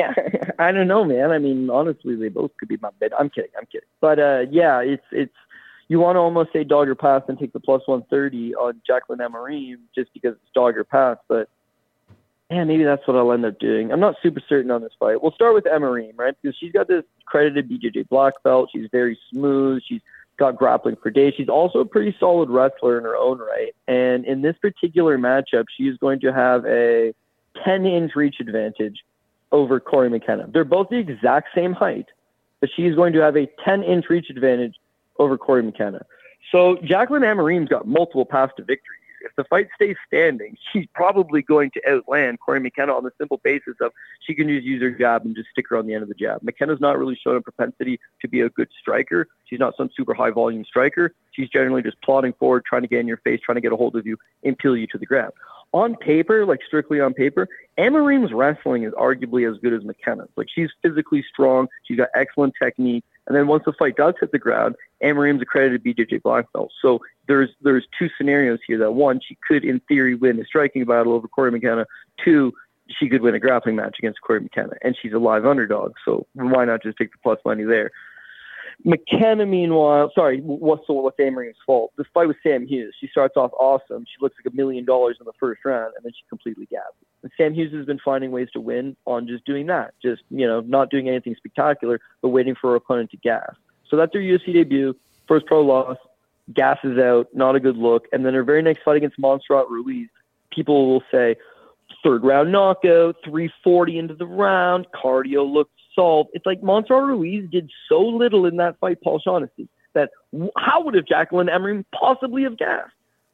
Speaker 2: I don't know, man. I mean, honestly, they both could be my bet. I'm kidding. But it's you want to almost say dog or pass and take the +130 on Jacqueline Amorim just because it's dog or pass, but. Yeah, maybe that's what I'll end up doing. I'm not super certain on this fight. We'll start with Amorim, right? Because she's got this credited BJJ black belt. She's very smooth. She's got grappling for days. She's also a pretty solid wrestler in her own right. And in this particular matchup, she is going to have a 10-inch reach advantage over Corey McKenna. They're both the exact same height, but she's going to have a 10-inch reach advantage over Corey McKenna. So Jacqueline Amorim's got multiple paths to victory. If the fight stays standing, she's probably going to outland Corey McKenna on the simple basis of she can just use her jab and just stick her on the end of the jab. McKenna's not really shown a propensity to be a good striker. She's not some super high volume striker. She's generally just plodding forward, trying to get in your face, trying to get a hold of you and peel you to the ground. On paper, like strictly on paper, Amorim's wrestling is arguably as good as McKenna's. Like she's physically strong. She's got excellent technique. And then once the fight does hit the ground, Amorim's accredited BJJ black belt. So there's two scenarios here that one, she could in theory win a striking battle over Corey McKenna. Two, she could win a grappling match against Corey McKenna, and she's a live underdog. So why not just take the plus money there? McKenna, meanwhile, what's Amorim's fault? This fight with Sam Hughes, she starts off awesome. She looks like $1 million in the first round, and then she completely gaps. And Sam Hughes has been finding ways to win on just doing that, just not doing anything spectacular, but waiting for her opponent to gas. So that's her UFC debut, first pro loss, gasses out, not a good look. And then her very next fight against Montserrat Ruiz, people will say, third round knockout, 340 into the round, cardio looked solved. It's like Montserrat Ruiz did so little in that fight, Paul Shaughnessy, that how would have Jacqueline Amorim possibly have gassed?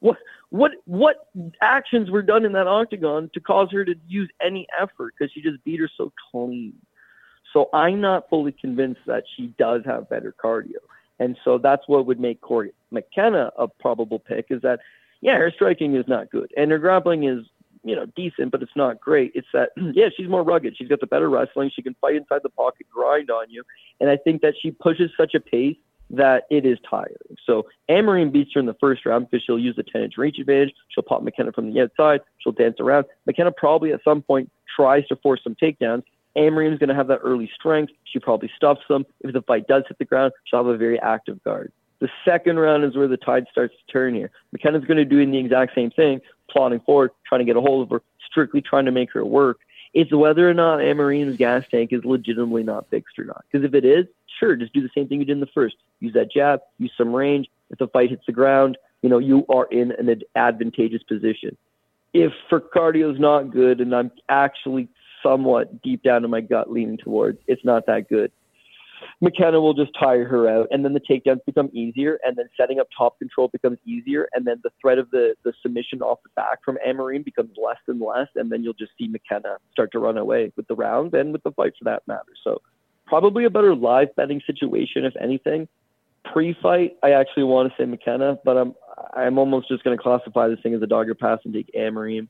Speaker 2: What actions were done in that octagon to cause her to use any effort? Because she just beat her so clean. So I'm not fully convinced that she does have better cardio. And so that's what would make Corey McKenna a probable pick is that, her striking is not good. And her grappling is, decent, but it's not great. It's that, she's more rugged. She's got the better wrestling. She can fight inside the pocket, grind on you. And I think that she pushes such a pace that it is tiring. So Amorim beats her in the first round because she'll use the 10-inch reach advantage. She'll pop McKenna from the outside. She'll dance around. McKenna probably at some point tries to force some takedowns. Amorim's going to have that early strength. She probably stuffs them. If the fight does hit the ground, she'll have a very active guard. The second round is where the tide starts to turn here. McKenna's going to do the exact same thing, plodding forward, trying to get a hold of her, strictly trying to make her work. It's whether or not Amorim's gas tank is legitimately not fixed or not. Because if it is, sure, just do the same thing you did in the first. Use that jab, use some range. If the fight hits the ground, you are in an advantageous position. If her cardio is not good, and I'm actually somewhat deep down in my gut leaning towards it's not that good, McKenna will just tire her out, and then the takedowns become easier, and then setting up top control becomes easier, and then the threat of the submission off the back from Amorim becomes less and less, and then you'll just see McKenna start to run away with the round and with the fight for that matter. So probably a better live betting situation, if anything. Pre-fight, I actually want to say McKenna, but I'm almost just going to classify this thing as a dogger pass and take Amorim.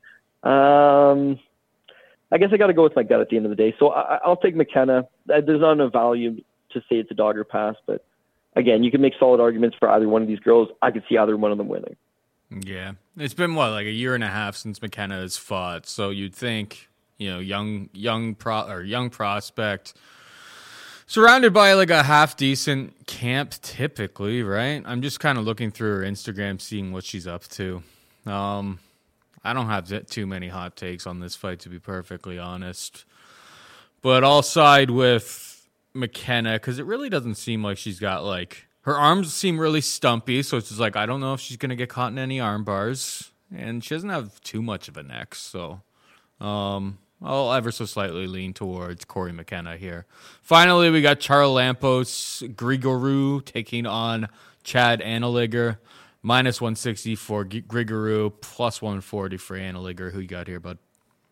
Speaker 2: I guess I got to go with my gut at the end of the day. So I'll take McKenna. There's not enough value to say it's a dogger pass, but again, you can make solid arguments for either one of these girls. I could see either one of them winning.
Speaker 1: Yeah. It's been like a year and a half since McKenna has fought. So you'd think, young prospect surrounded by like a half decent camp typically, right? I'm just kind of looking through her Instagram, seeing what she's up to. I don't have too many hot takes on this fight, to be perfectly honest. But I'll side with McKenna, because it really doesn't seem like she's got like her arms seem really stumpy, so it's just like I don't know if she's gonna get caught in any arm bars, and she doesn't have too much of a neck, so I'll ever so slightly lean towards Corey McKenna here. Finally, we got Charalampos Grigorou taking on Chad Anneliger. Minus 160 for Grigorou, plus 140 for Anneliger. Who you got here, bud?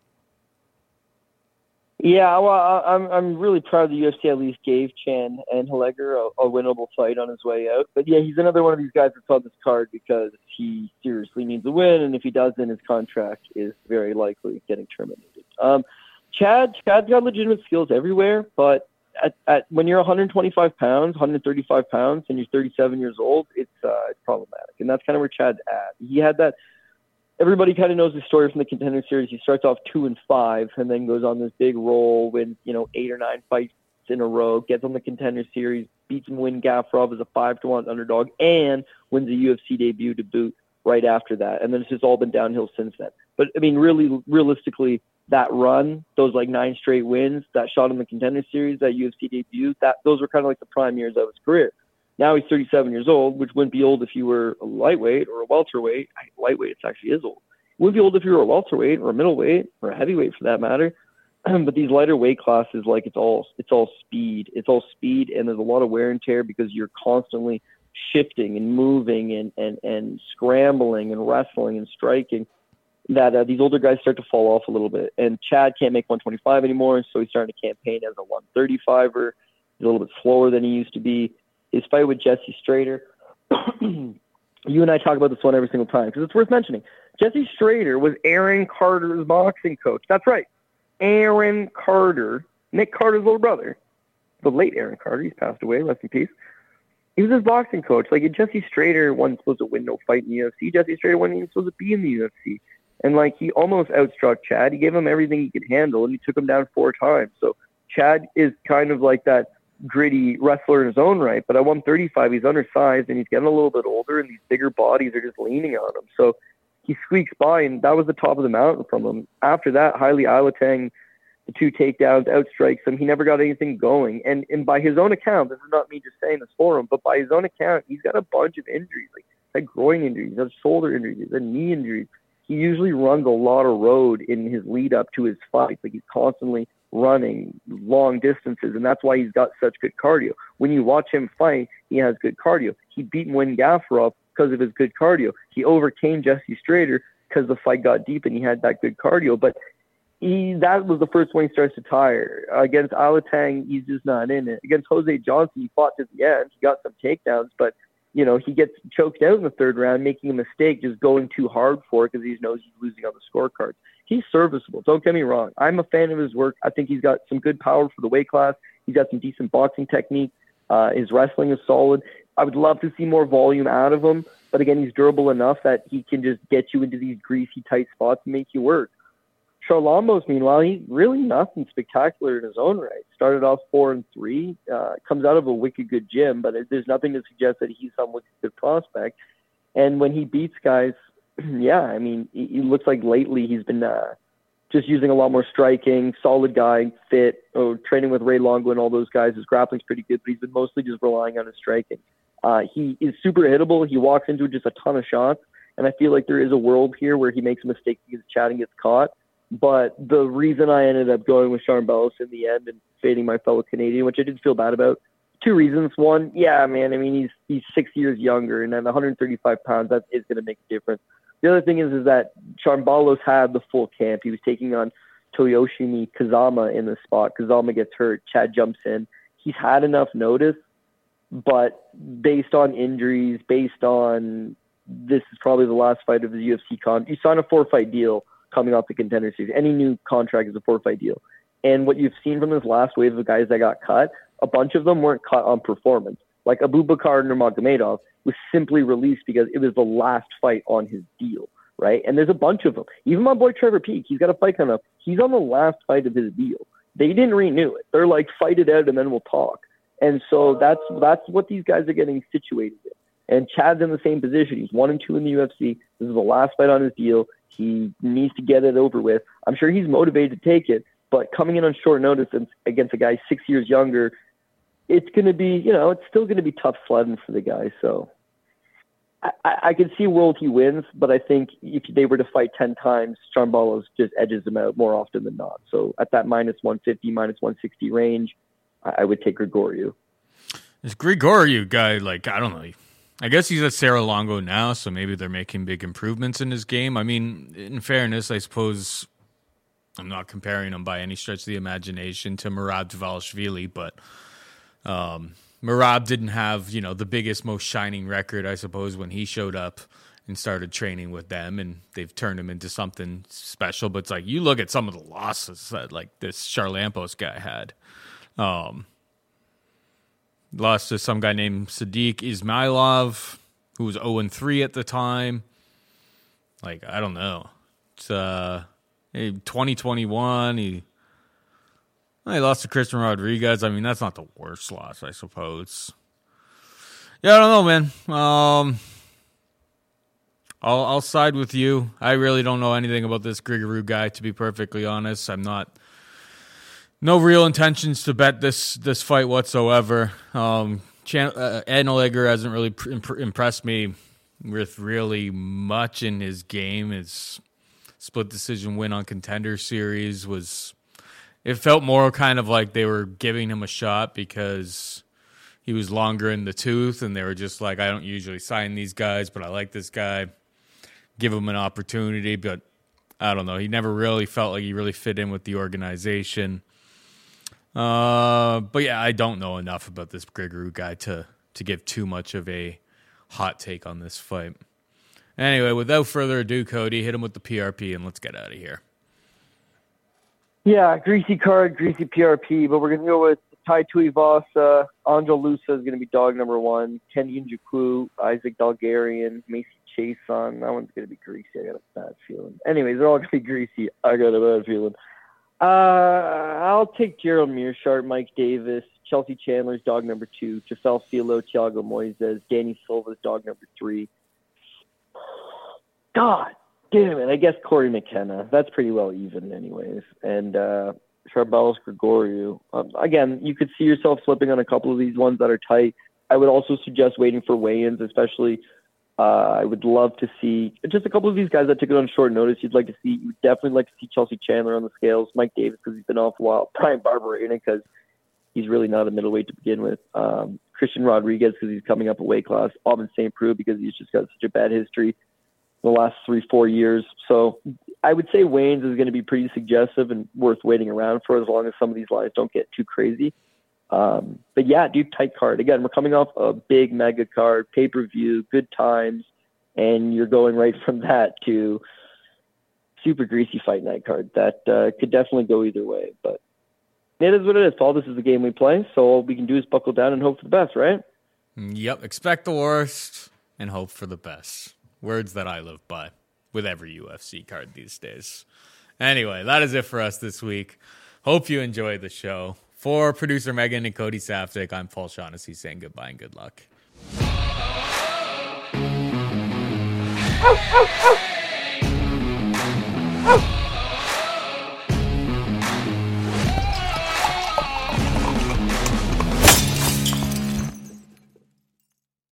Speaker 2: Yeah, well, I'm really proud the UFC at least gave Chan Anneliger a winnable fight on his way out. But yeah, he's another one of these guys that's on this card because he seriously needs a win, and if he doesn't, his contract is very likely getting terminated. Chad's got legitimate skills everywhere, but at when you're 125 pounds, 135 pounds, and you're 37 years old, it's problematic, and that's kind of where Chad's at. He had that. Everybody kind of knows the story from the Contender Series. He starts off 2-5, and then goes on this big roll, wins 8 or 9 fights in a row, gets on the Contender Series, beats Win Gafurov as a 5-1 underdog, and wins a UFC debut to boot right after that. And then it's just all been downhill since then. But I mean, really, realistically, that run, those like 9 straight wins, that shot in the Contender Series, that UFC debut, those were kind of like the prime years of his career. Now he's 37 years old, which wouldn't be old if you were a lightweight or a welterweight. Lightweight, it actually is old. It wouldn't be old if you were a welterweight or a middleweight or a heavyweight for that matter. But these lighter weight classes, like it's all speed. It's all speed, and there's a lot of wear and tear because you're constantly shifting and moving and scrambling and wrestling and striking. That these older guys start to fall off a little bit. And Chad can't make 125 anymore, so he's starting to campaign as a 135er. He's a little bit slower than he used to be. His fight with Jesse Strader, you and I talk about this one every single time because it's worth mentioning. Jesse Strader was Aaron Carter's boxing coach. That's right. Aaron Carter, Nick Carter's little brother, the late Aaron Carter. He's passed away. Rest in peace. He was his boxing coach. Like, Jesse Strader wasn't supposed to win no fight in the UFC. Jesse Strader wasn't even supposed to be in the UFC. And, like, he almost outstruck Chad. He gave him everything he could handle, and he took him down 4 times. So Chad is kind of like that gritty wrestler in his own right. But at 135, he's undersized, and he's getting a little bit older, and these bigger bodies are just leaning on him. So he squeaks by, and that was the top of the mountain from him. After that, Haile Alateng, the 2 takedowns, outstrikes him. He never got anything going. And by his own account, this is not me just saying this for him, but by his own account, he's got a bunch of injuries. Like, he's had groin injuries, he's had shoulder injuries, he's had knee injuries. He usually runs a lot of road in his lead up to his fights. Like, he's constantly running long distances, and that's why he's got such good cardio. When you watch him fight, he has good cardio. He beat Win Gafurov because of his good cardio. He overcame Jesse Strader because the fight got deep and he had that good cardio. But that was the first one he starts to tire. Against Alateng, he's just not in it. Against Jose Johnson, he fought to the end. He got some takedowns, but he gets choked out in the 3rd round, making a mistake, just going too hard for it because he knows he's losing on the scorecards. He's serviceable. Don't get me wrong. I'm a fan of his work. I think he's got some good power for the weight class. He's got some decent boxing technique. His wrestling is solid. I would love to see more volume out of him, but again, he's durable enough that he can just get you into these greasy, tight spots and make you work. Charlambos, meanwhile, he's really nothing spectacular in his own right. Started off 4-3, comes out of a wicked good gym, but there's nothing to suggest that he's some wicked good prospect. And when he beats guys, yeah, I mean, he looks like lately he's been just using a lot more striking, solid guy, fit, training with Ray Longo and all those guys. His grappling's pretty good, but he's been mostly just relying on his striking. He is super hittable. He walks into just a ton of shots, and I feel like there is a world here where he makes a mistake because Chad and gets caught. But the reason I ended up going with Sharon Bellis in the end and fading my fellow Canadian, which I did feel bad about, 2 reasons. One, yeah, man, I mean, he's 6 years younger, and at 135 pounds, that is going to make a difference. The other thing is that Charmbalos had the full camp. He was taking on Toyoshimi Kazama in the spot. Kazama gets hurt. Chad jumps in. He's had enough notice, but based on injuries, based on this is probably the last fight of the UFC you sign a 4-fight deal coming off the Contender Series. Any new contract is a 4-fight deal. And what you've seen from this last wave of guys that got cut, a bunch of them weren't cut on performance. Like Abubakar Nurmagomedov was simply released because it was the last fight on his deal, right? And there's a bunch of them. Even my boy Trevor Peake, he's got a fight coming up. He's on the last fight of his deal. They didn't renew it. They're like, fight it out and then we'll talk. And so that's what these guys are getting situated in. And Chad's in the same position. He's 1-2 in the UFC. This is the last fight on his deal. He needs to get it over with. I'm sure he's motivated to take it, but coming in on short notice against a guy 6 years younger, it's going to be, it's still going to be tough sledding for the guy. So I could see a world he wins, but I think if they were to fight 10 times, Charmbalos just edges him out more often than not. So at that minus 150, minus 160 range, I would take Grigoriou.
Speaker 1: This Grigoriou guy, I don't know. I guess he's at Cerro Longo now, so maybe they're making big improvements in his game. I mean, in fairness, I suppose I'm not comparing him by any stretch of the imagination to Merab Dvalishvili, but Merab didn't have, the biggest, most shining record, I suppose, when he showed up and started training with them, and they've turned him into something special. But it's you look at some of the losses that, this Charalampos guy had. Lost to some guy named Sadiq Ismailov, who was 0-3 at the time. I don't know. It's 2021, he lost to Christian Rodriguez. I mean, that's not the worst loss, I suppose. Yeah, I don't know, man. I'll side with you. I really don't know anything about this Grigoriou guy, to be perfectly honest. No real intentions to bet this fight whatsoever. Edneleger hasn't really impressed me with really much in his game. His split decision win on Contender Series it felt more kind of like they were giving him a shot because he was longer in the tooth, and they were just I don't usually sign these guys, but I like this guy. Give him an opportunity, but I don't know. He never really felt like he really fit in with the organization. But yeah, I don't know enough about this Grigoriou guy to give too much of a hot take on this fight. Anyway, without further ado, Cody, hit him with the PRP and let's get out of here.
Speaker 2: Yeah, greasy card, greasy PRP, but we're going to go with Tai Tuivasa. Angel Lusa is going to be dog number 1. Kenyon Njoku, Isaac Dalgarian, Macy Chason. That one's going to be greasy. I got a bad feeling. Anyways, they're all going to be greasy. I got a bad feeling. I'll take Gerald Meerschaert, Mike Davis, Chelsea Chandler's dog number 2, Jafel Filo, Thiago Moises, Danny Silva's dog number 3. God damn it. I guess Corey McKenna. That's pretty well even anyways. And Charbalos Grigoriou. Again, you could see yourself slipping on a couple of these ones that are tight. I would also suggest waiting for weigh-ins, especially I would love to see just a couple of these guys that took it on short notice. You'd definitely like to see Chelsea Chandler on the scales, Mike Davis because he's been off a while, Brian Barberena because he's really not a middleweight to begin with, Christian Rodriguez because he's coming up a weight class, Aubin St. Preux because he's just got such a bad history the last 3-4 years. So I would say Wayne's is going to be pretty suggestive and worth waiting around for as long as some of these lines don't get too crazy. But yeah, dude, tight card. Again, we're coming off a big mega card, pay-per-view, good times, and you're going right from that to super greasy fight night card. That could definitely go either way, but it is what it is. Paul, this is the game we play, so all we can do is buckle down and hope for the best, right?
Speaker 1: Yep, expect the worst and hope for the best. Words that I live by with every UFC card these days. Anyway, that is it for us this week. Hope you enjoyed the show. For producer Megan and Cody Saftik, I'm Paul Shaughnessy saying goodbye and good luck.
Speaker 3: Oh!